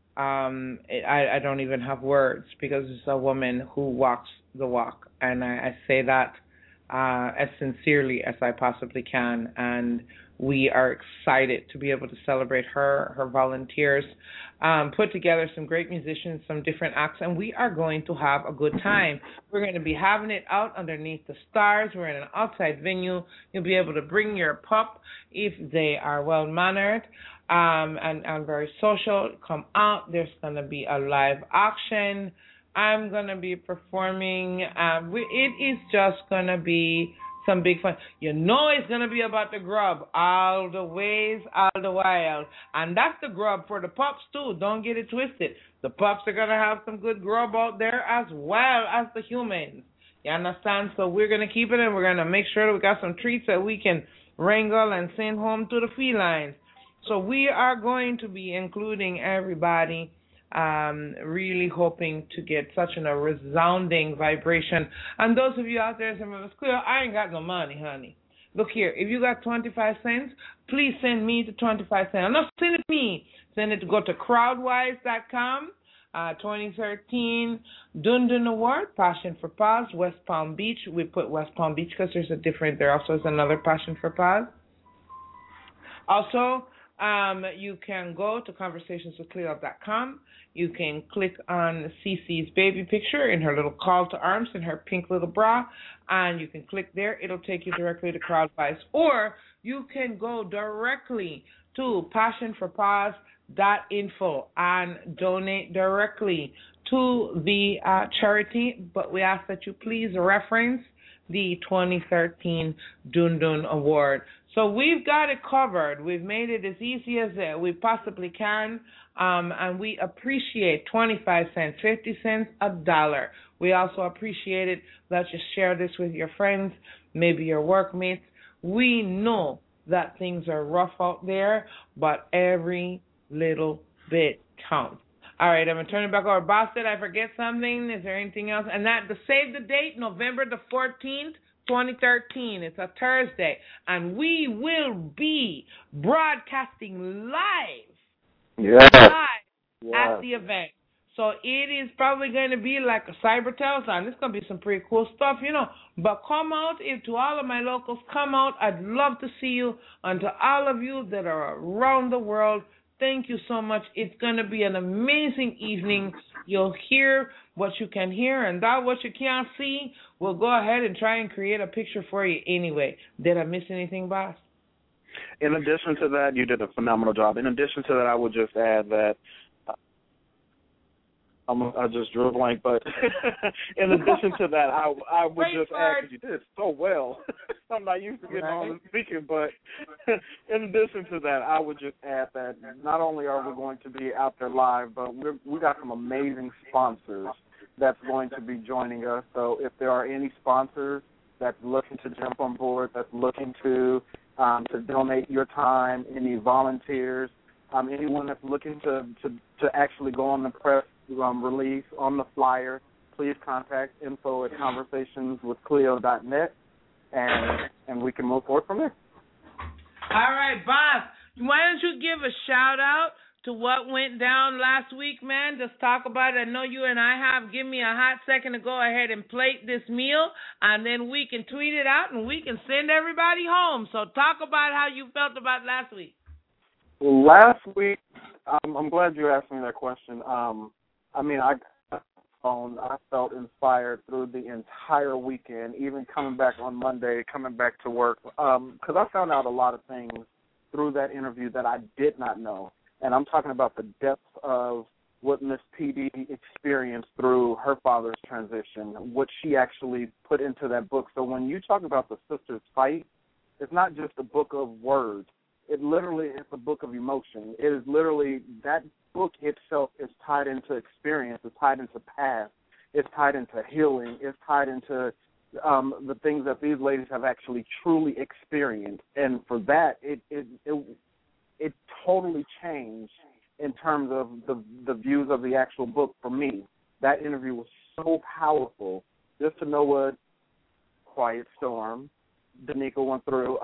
I don't even have words, because it's a woman who walks the walk, and I say that as sincerely as I possibly can. And we are excited to be able to celebrate her volunteers, put together some great musicians, some different acts, and we are going to have a good time. We're going to be having it out underneath the stars. We're in an outside venue. You'll be able to bring your pup if they are well-mannered and very social. Come out. There's going to be a live auction. I'm going to be performing. It is just going to be some big fun. You know it's going to be about the grub all the ways, all the while. And that's the grub for the pups, too. Don't get it twisted. The pups are going to have some good grub out there as well as the humans. You understand? So we're going to keep it, and we're going to make sure that we got some treats that we can wrangle and send home to the felines. So we are going to be including everybody, really hoping to get such a resounding vibration. And those of you out there saying, "It's clear, I ain't got no money, honey." Look here, if you got 25 cents, please send me the 25 cents. Not send it to me. Send it to go to crowdwise.com. 2013 Dundun Award, Passion for Pause, West Palm Beach. We put West Palm Beach because there also is another Passion for Pause. Also, you can go to conversationswithcleo.com. You can click on Cece's baby picture in her little call to arms in her pink little bra, and you can click there. It'll take you directly to CrowdWise. Or you can go directly to passionforpause.info and donate directly to the charity. But we ask that you please reference the 2013 Dundun Award. So we've got it covered. We've made it as easy as we possibly can, and we appreciate 25 cents, 50 cents, $1. We also appreciate it that you share this with your friends, maybe your workmates. We know that things are rough out there, but every little bit counts. All right, I'm going to turn it back over. Boss, did I forget something? Is there anything else? And that, to save the date, November the 14th, 2013. It's a Thursday. And we will be broadcasting live at the event. So it is probably going to be like a cyber telethon. It's going to be some pretty cool stuff, But come out. To all of my locals, come out. I'd love to see you. And to all of you that are around the world, thank you so much. It's going to be an amazing evening. You'll hear what you can hear, and that what you can't see, we'll go ahead and try and create a picture for you anyway. Did I miss anything, boss? In addition to that, you did a phenomenal job. In addition to that, I would just add that I just drew a blank, but in addition to that, I would just add, because you did it so well. I'm not used to getting on and speaking, but in addition to that, I would just add that not only are we going to be out there live, but we got some amazing sponsors that's going to be joining us. So if there are any sponsors that's looking to jump on board, that's looking to donate your time, any volunteers, anyone that's looking to actually go on the press release on the flyer, please contact info@conversationswithcleo.net, and we can move forward from there. All right, boss. Why don't you give a shout out to what went down last week, man? Just talk about it. I know you and I have. Give me a hot second to go ahead and plate this meal, and then we can tweet it out and we can send everybody home. So talk about how you felt about last week. Last week, I'm glad you asked me that question. I felt inspired through the entire weekend, even coming back on Monday, coming back to work, because I found out a lot of things through that interview that I did not know. And I'm talking about the depth of what Miss PD experienced through her father's transition, what she actually put into that book. So when you talk about the sisters fight, it's not just a book of words. It literally is a book of emotion. It is literally, that book itself is tied into experience, it's tied into past, it's tied into healing, it's tied into the things that these ladies have actually truly experienced. And for that, it totally changed in terms of the views of the actual book for me. That interview was so powerful, just to know what Quiet Storm, Danica went through,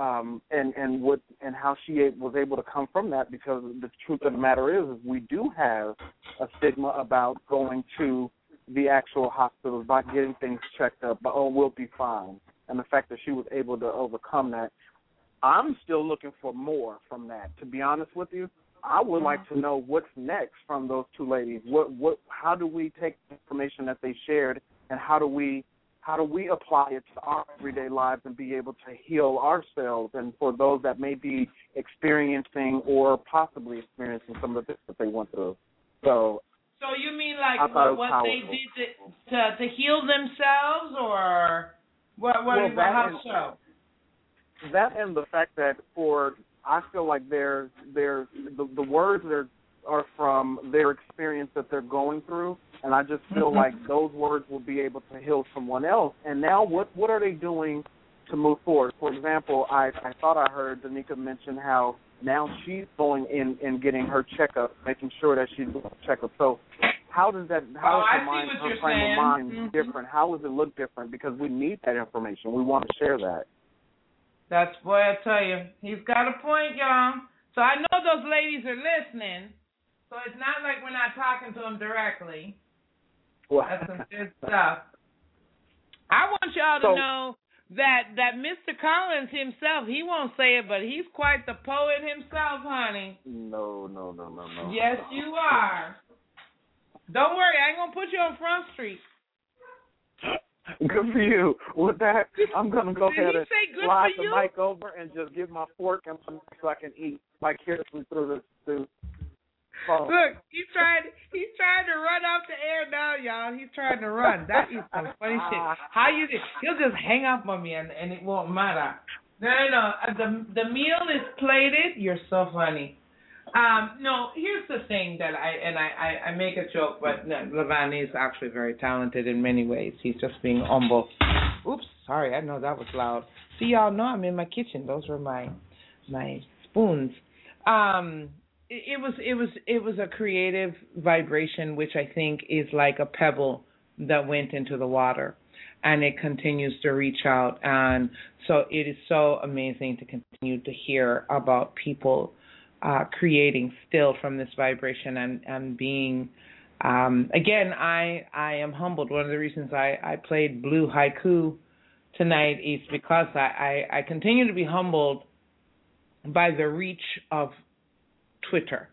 and how she was able to come from that, because the truth of the matter is we do have a stigma about going to the actual hospitals, about getting things checked up, but we'll be fine. And the fact that she was able to overcome that, I'm still looking for more from that. To be honest with you, I would like to know what's next from those two ladies. How do we take the information that they shared, and how do we apply it to our everyday lives and be able to heal ourselves, and for those that may be experiencing or possibly experiencing some of the things that they went through. So you mean like what they did to heal themselves, or how so? That and the fact that I feel like the words are from their experience that they're going through, and I just feel like those words will be able to heal someone else. And now what are they doing to move forward? For example, I thought I heard Danica mention how now she's going in and getting her checkup, making sure that she's doing a checkup. So how is her frame of mind different? How does it look different? Because we need that information. We want to share that. That's, boy, I tell you, he's got a point, y'all. So I know those ladies are listening, so it's not like we're not talking to them directly. Well, that's some good stuff. I want y'all to know that Mr. Collins himself, he won't say it, but he's quite the poet himself, honey. No. Yes, you are. Don't worry, I ain't going to put you on Front Street. Good for you. With that, I'm going to go ahead and slide the mic over and just give my fork and so I can eat vicariously through this. Look, he's trying to run off the air now, y'all. He's trying to run. That is some funny shit. He'll just hang up on me and it won't matter. No. The meal is plated. You're so funny. No, here's the thing that I make a joke, but Levan is actually very talented in many ways. He's just being humble. Oops, sorry, I know that was loud. See, y'all know I'm in my kitchen. Those were my spoons. It was a creative vibration, which I think is like a pebble that went into the water, and it continues to reach out. And so it is so amazing to continue to hear about people creating still from this vibration and being, again, I am humbled. One of the reasons I played Blue Haiku tonight is because I continue to be humbled by the reach of Twitter.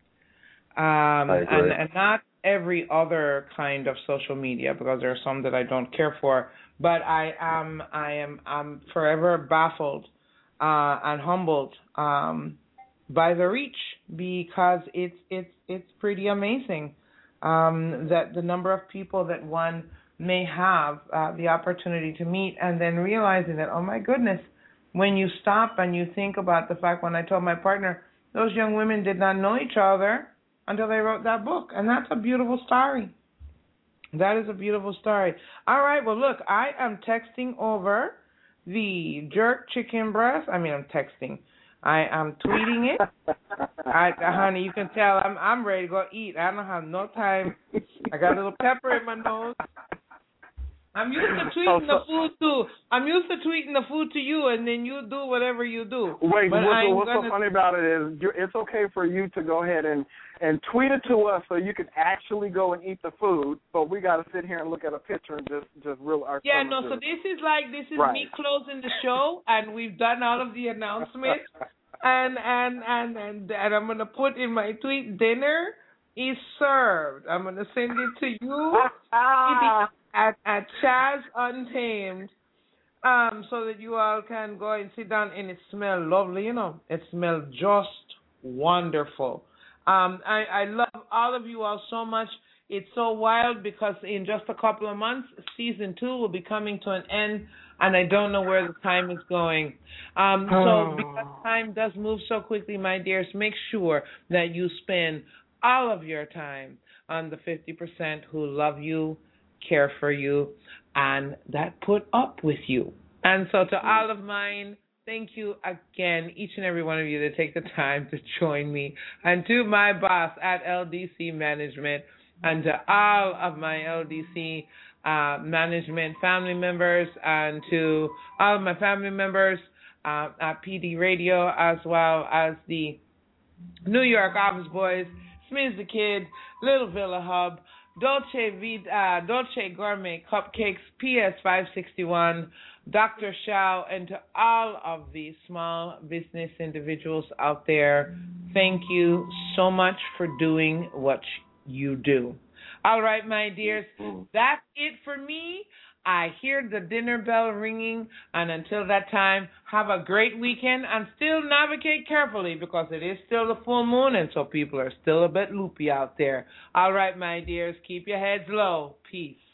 And not every other kind of social media, because there are some that I don't care for, but I'm forever baffled and humbled by the reach, because it's pretty amazing that the number of people that one may have the opportunity to meet, and then realizing that, oh my goodness, when you stop and you think about the fact, when I told my partner, those young women did not know each other until they wrote that book, and that's a beautiful story. That is a beautiful story. All right, well, look, I am texting over the jerk chicken breast. I'm texting. I am tweeting it. Honey, you can tell I'm ready to go eat. I don't have no time. I got a little pepper in my nose. I'm used to tweeting the food too. I'm used to tweeting the food to you, and then you do whatever you do. Wait, what's so funny about it is it's okay for you to go ahead and tweet it to us so you can actually go and eat the food, but we got to sit here and look at a picture and just reel our Yeah, no, so this is right. Me closing the show, and we've done all of the announcements, and I'm going to put in my tweet, dinner is served. I'm going to send it to you. At Chaz Untamed, so that you all can go and sit down, and it smells lovely, It smells just wonderful. I love all of you all so much. It's so wild because in just a couple of months, season 2 will be coming to an end, and I don't know where the time is going. So because time does move so quickly, my dears, make sure that you spend all of your time on the 50% who love you, care for you, and that put up with you. And so to all of mine, thank you again, each and every one of you that take the time to join me. And to my boss at LDC Management, and to all of my LDC management family members, and to all of my family members at PD Radio, as well as the New York Office Boys, Smiz the Kid, Little Villa Hub, Dolce Gourmet Cupcakes, PS 561, Dr. Shao, and to all of the small business individuals out there, thank you so much for doing what you do. All right, my dears, that's it for me. I hear the dinner bell ringing, and until that time, have a great weekend, and still navigate carefully because it is still the full moon, and so people are still a bit loopy out there. All right, my dears, keep your heads low. Peace.